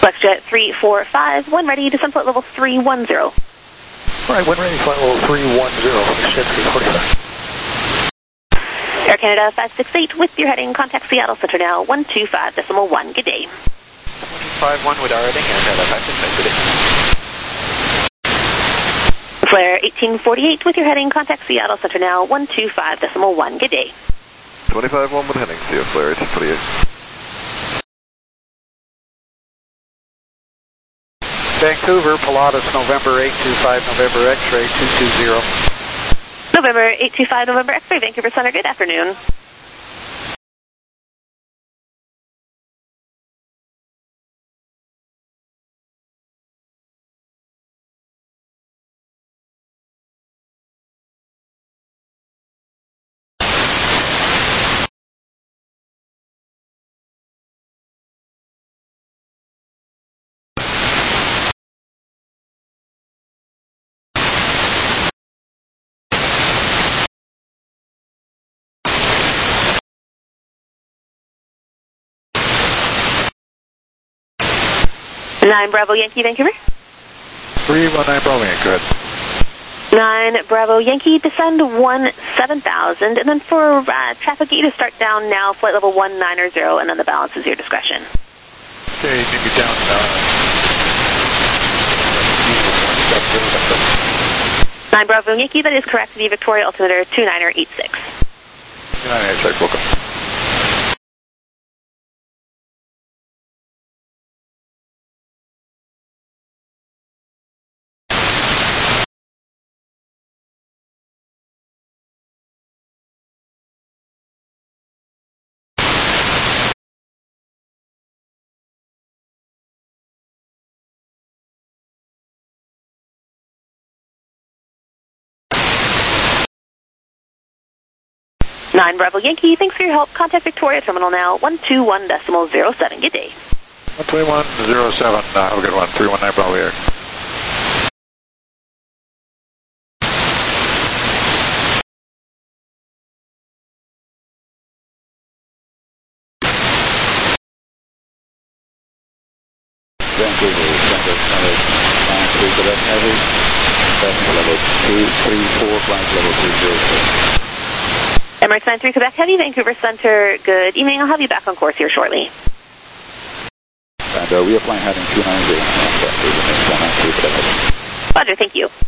FlexJet 345, when ready, descend flight level 310. All right, when ready, flight level 310, FlexJet 345. Air Canada 568 with your heading, contact Seattle Center now, 125.1, good day. 151 with our heading, Air Canada 568, good day. Flare 1848 with your heading, contact Seattle Center now, 125.1, good day. 25-1 with heading, see you, Flare 1848. Vancouver, Pilatus, November 825, November X-ray 220. November 825, November X-ray, Vancouver Center, good afternoon. Nine Bravo Yankee, Vancouver. 319 Bravo Yankee, go ahead. 9 Bravo Yankee, descend 17,000, and then for traffic, get you to start down now, flight level 190, and then the balance is your discretion. Okay, maybe down. 9 Bravo Yankee, that is correct, the Victoria altimeter 2986. 2986, welcome. Nine Bravo Yankee, thanks for your help. Contact Victoria Terminal now, 121.07. Good day. 121.07, have a good one. 319 Bravo Yankee. Vancouver, Center, 93, Quebec Heavy, passenger level 234, flight level 206. Emirates 93 Quebec Heavy, Vancouver Center, good evening. I'll have you back on course here shortly. And we are flying heading 290, Roger, thank you.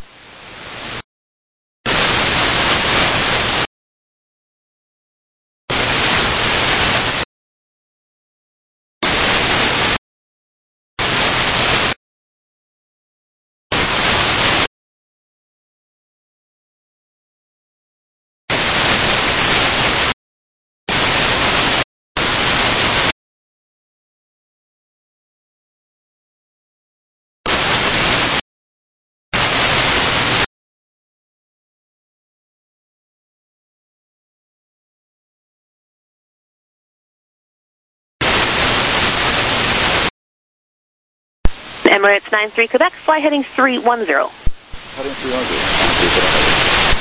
Emirates 93 Quebec, fly heading 310. Heading 310.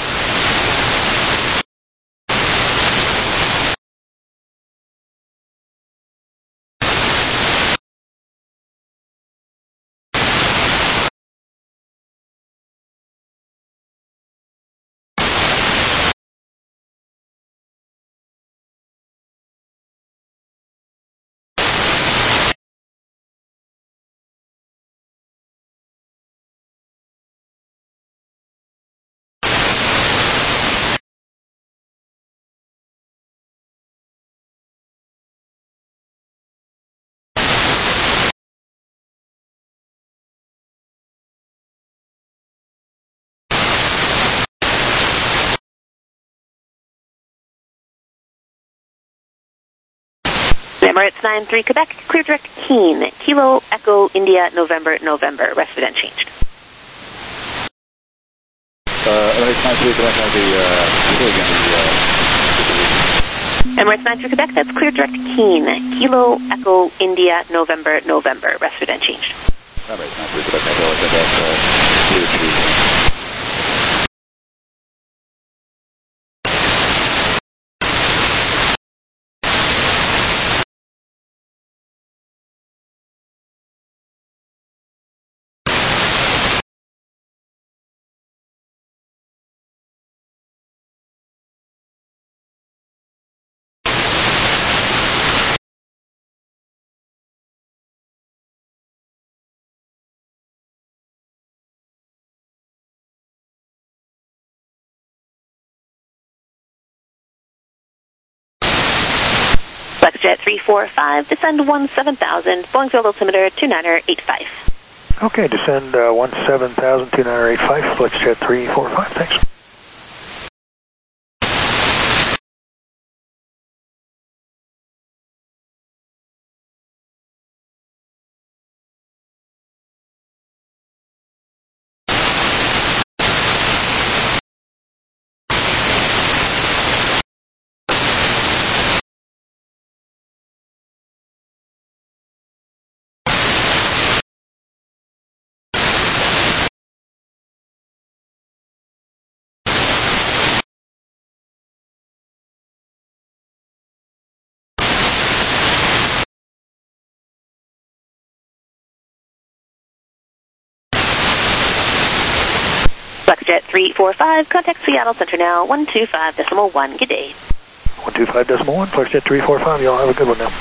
Emirates 93 Quebec, clear direct Keene, Kilo Echo India November November, rest of it unchanged. Emirates 93 Quebec have Emirates 93 Quebec, that's clear direct Keene, Kilo Echo India November November, rest of it unchanged. Emirates 93 Quebec have clear to FlexJet 345, descend 17,000, Boeing field altimeter 2985. Okay, descend 17,000, 2985, FlexJet 345, thanks. FlexJet 345, contact Seattle Center now, 125.1. Good day. 125.1, FlexJet 345, y'all have a good one now.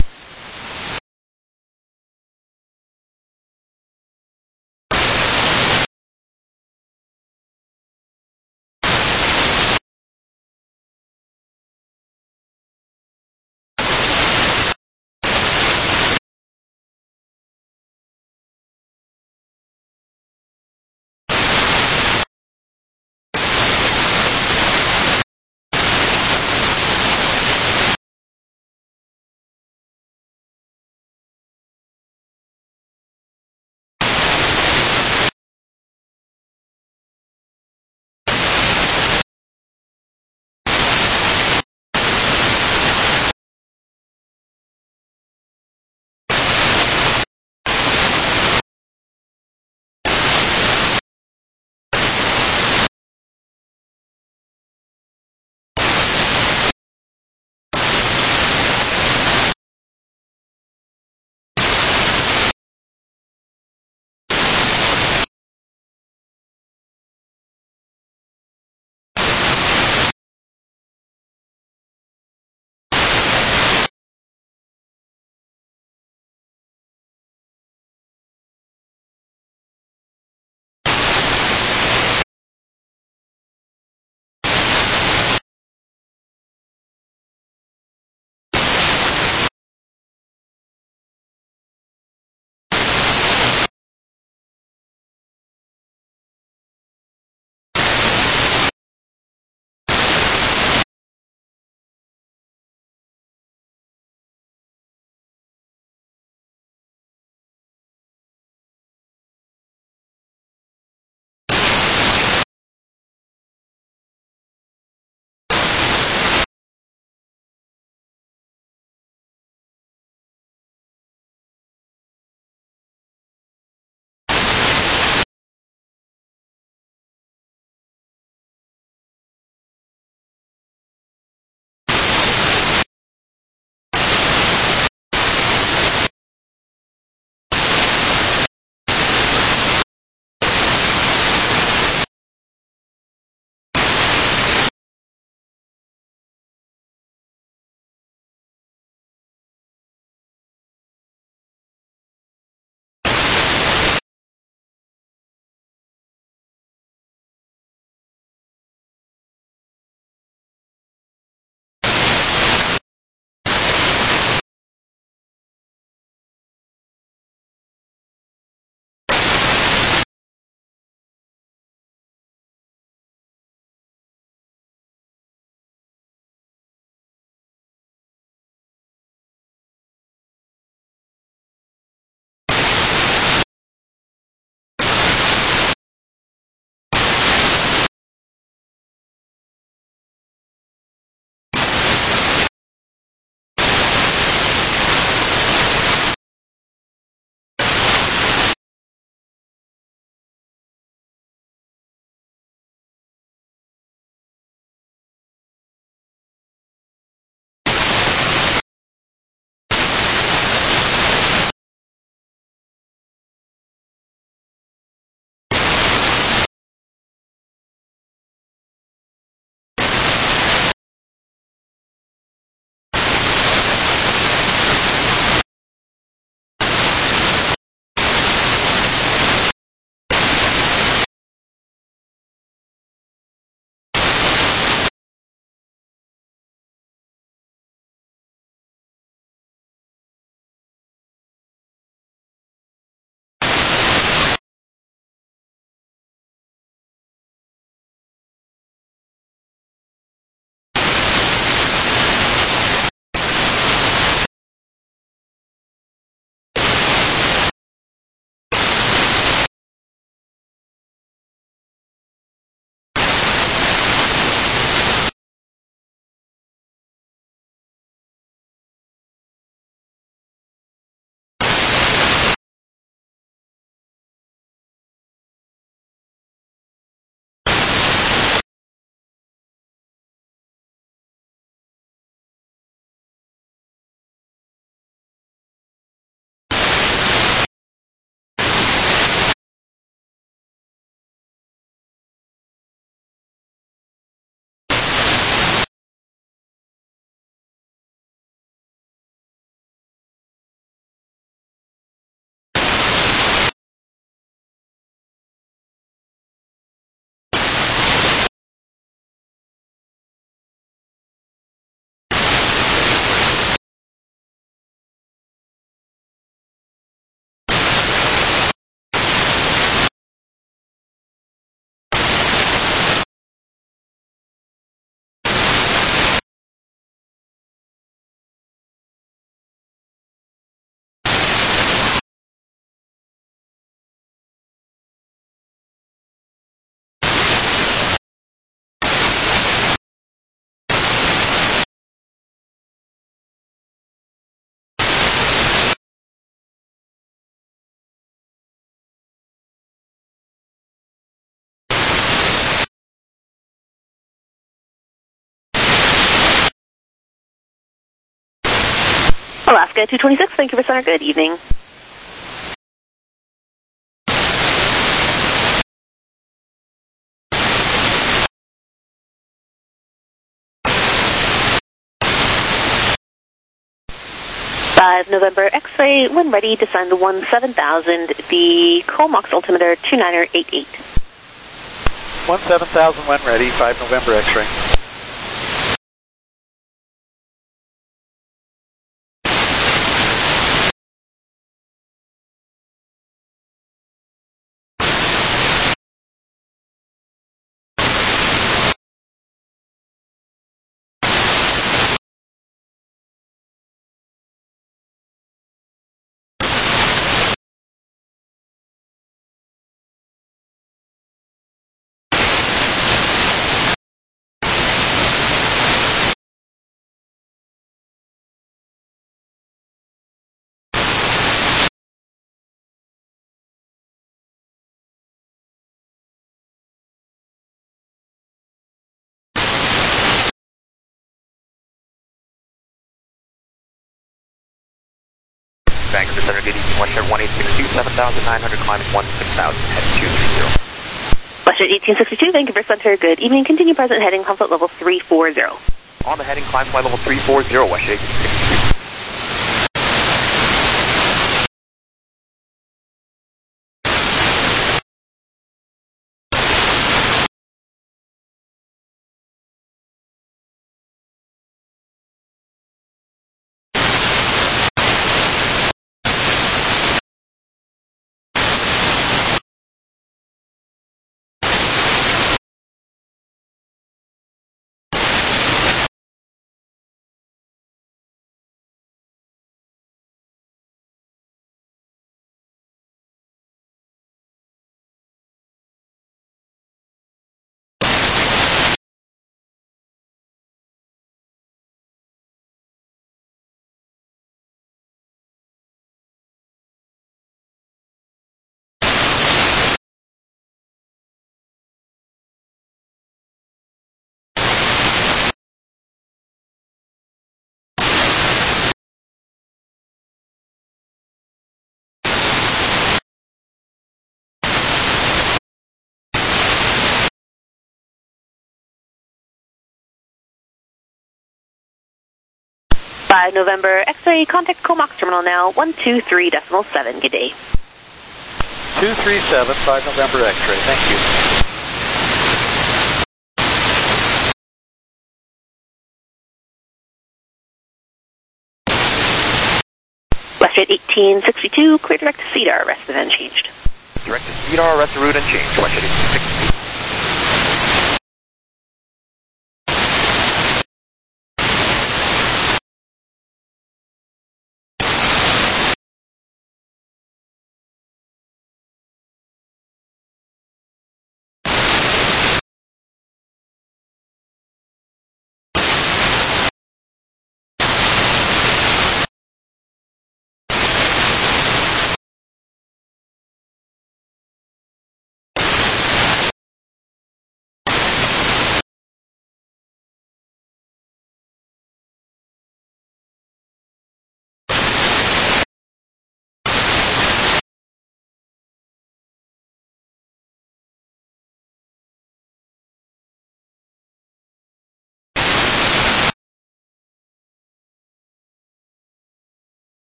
Alaska 226, Vancouver Center, good evening. November X-ray, when ready, descend 17,000, the Comox altimeter 2988. 17,000 when ready, 5 November X-ray. Vancouver Center, good evening, Western 1862, 7,900, climbing 16,000, heading 230. Western 1862, Vancouver Center, good evening, continue present, heading comfort level 340. On the heading, climb flight level 340, Western 1862. November X-ray, contact Comox terminal now, 123.7, good day. 237, 5 November X-ray, thank you. Western 1862, clear direct to Cedar, rest of unchanged. Direct to Cedar, rest of route unchanged, Western 1862.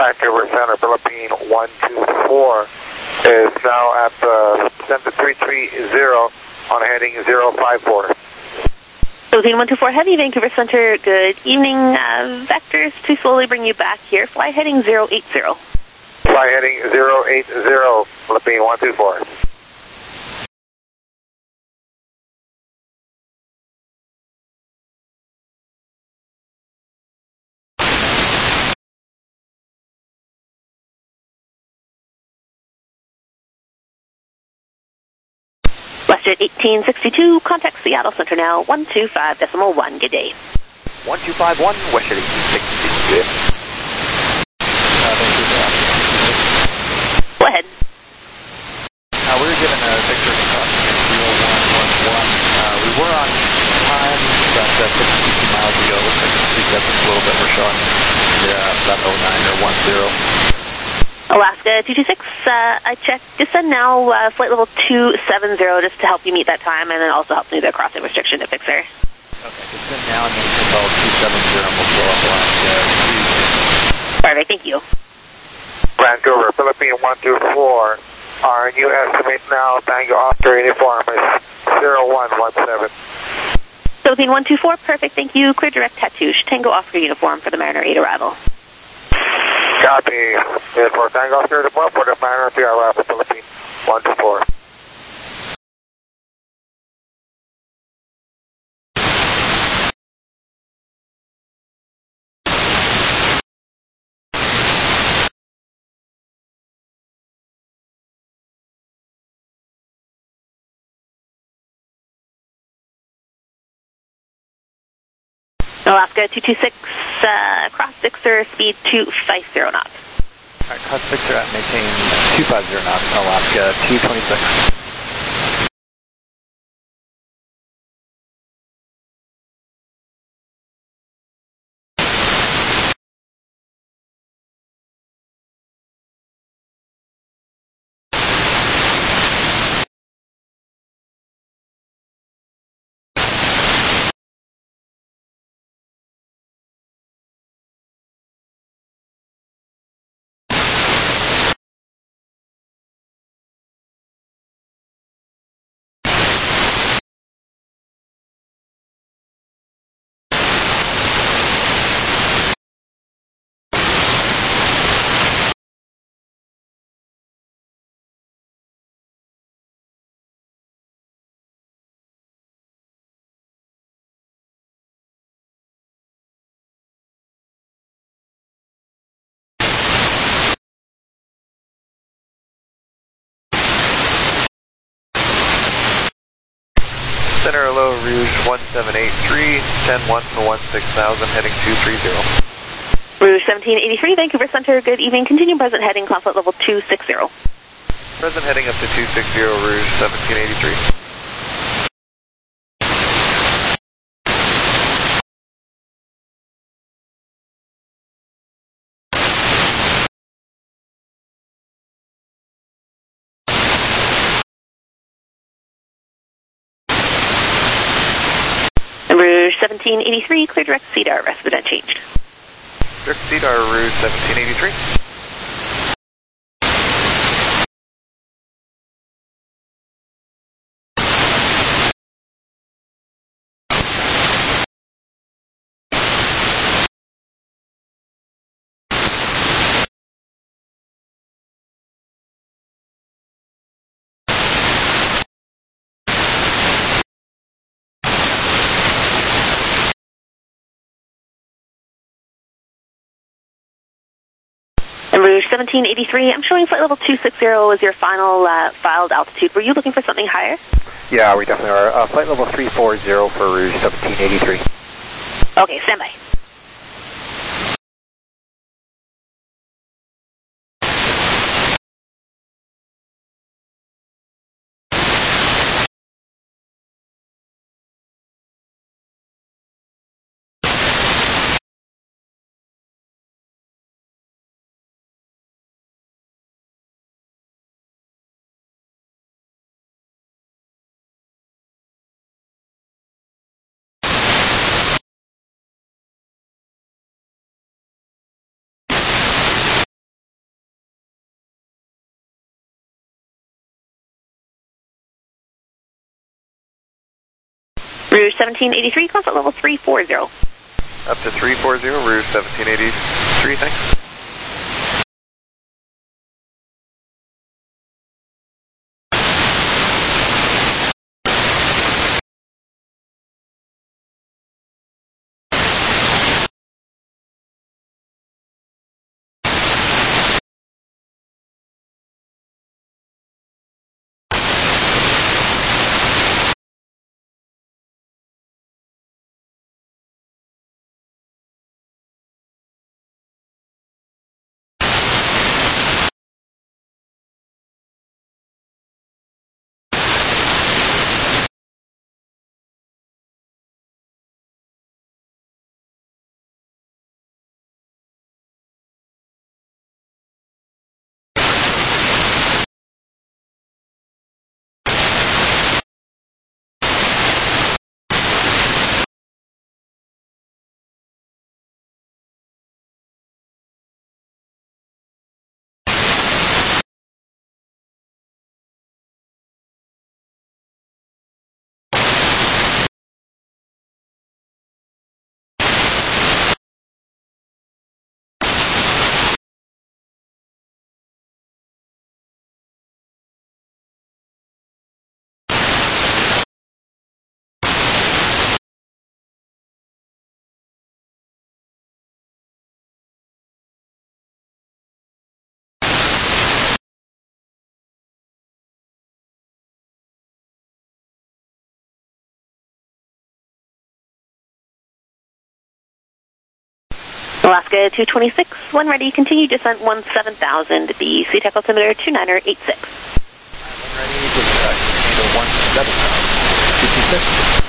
Vancouver Center, Philippine 124 is now at center 330 on heading 054. Philippine 124 Heavy, Vancouver Center, good evening. Vectors to slowly bring you back here. Fly heading 080. Fly heading 080, Philippine 124. Western 1862, contact Seattle Center now, 125.1. Good day. 1251, Western 1862, good. Go ahead. We were given a picture of approximately 0111. We were on time about 52 miles ago. Looks like the speed distance a little bit. We're showing about 09 or 10. Alaska 226, I checked. Descend now, flight level 270, just to help you meet that time, and then also help me the crossing restriction to Fixer. Okay, descend now and then level 270, and we'll blow up Alaska 2. Perfect, thank you. Vancouver, Philippine 124. Our new estimate now, Tango Oscar uniform is 0117. Philippine 124, perfect, thank you. Clear direct Tatoosh, Tango Oscar uniform for the Mariner 8 arrival. Copy. For Tango Oscar uniform for the Mariner 3 arrival, Philippine 124. Alaska 226, cross Fixer, speed 250 knots. Alright, cross Fixer at maintain 250 knots, Alaska 226. Center low, Rouge 1783, 10-1 for 16,000, heading 230. Rouge 1783, Vancouver Center, good evening. Continue present heading, conflict level 260. Present heading up to 260, Rouge 1783. Rouge 1783, clear direct CEDAR, rest of it unchanged. Direct CEDAR, Rouge 1783. Rouge 1783, I'm showing flight level 260 as your final filed altitude. Were you looking for something higher? Yeah, we definitely are. Flight level 340 for Rouge 1783. Okay, stand by. Rouge 1783, call flight level 340. Up to 340, Rouge 1783, thanks. Alaska 226, when ready, continue descent 17,000, the SeaTac altimeter 29er86. When ready, continue 17,000, 226.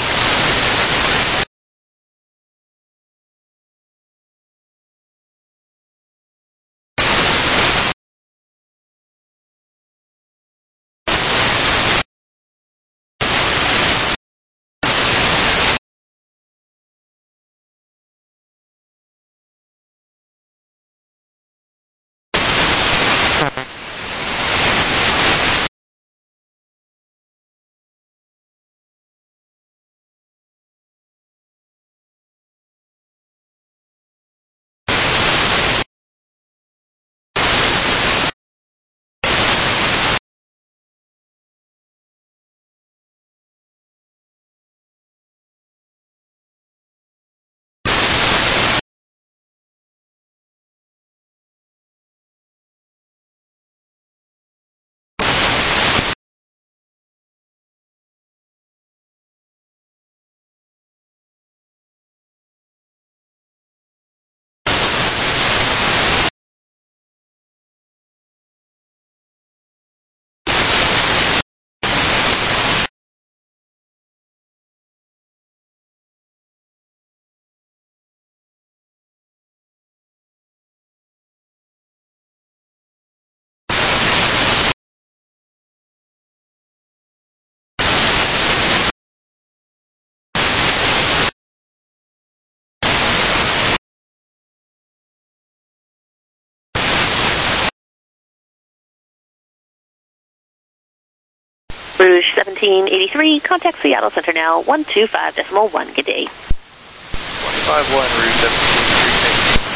Rouge 1783, contact Seattle Center now, 125.1. Good day. 151, Rouge 1783, thanks.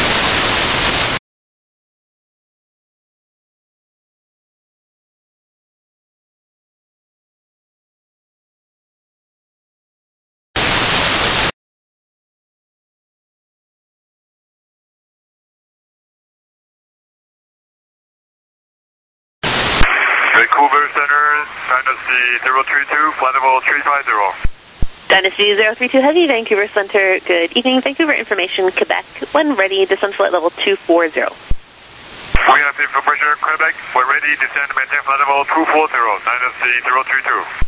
Vancouver Center, Dynasty 032, flight level 350. Dynasty 032 Heavy, Vancouver Center, good evening. Vancouver Information, Quebec, when ready, descend flight level 240. We have information, Quebec, when ready, descend, maintain flight level 240, Dynasty 032.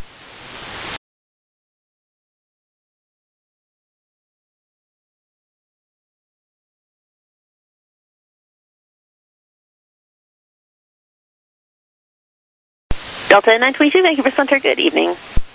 Delta 922, Vancouver Center, good evening.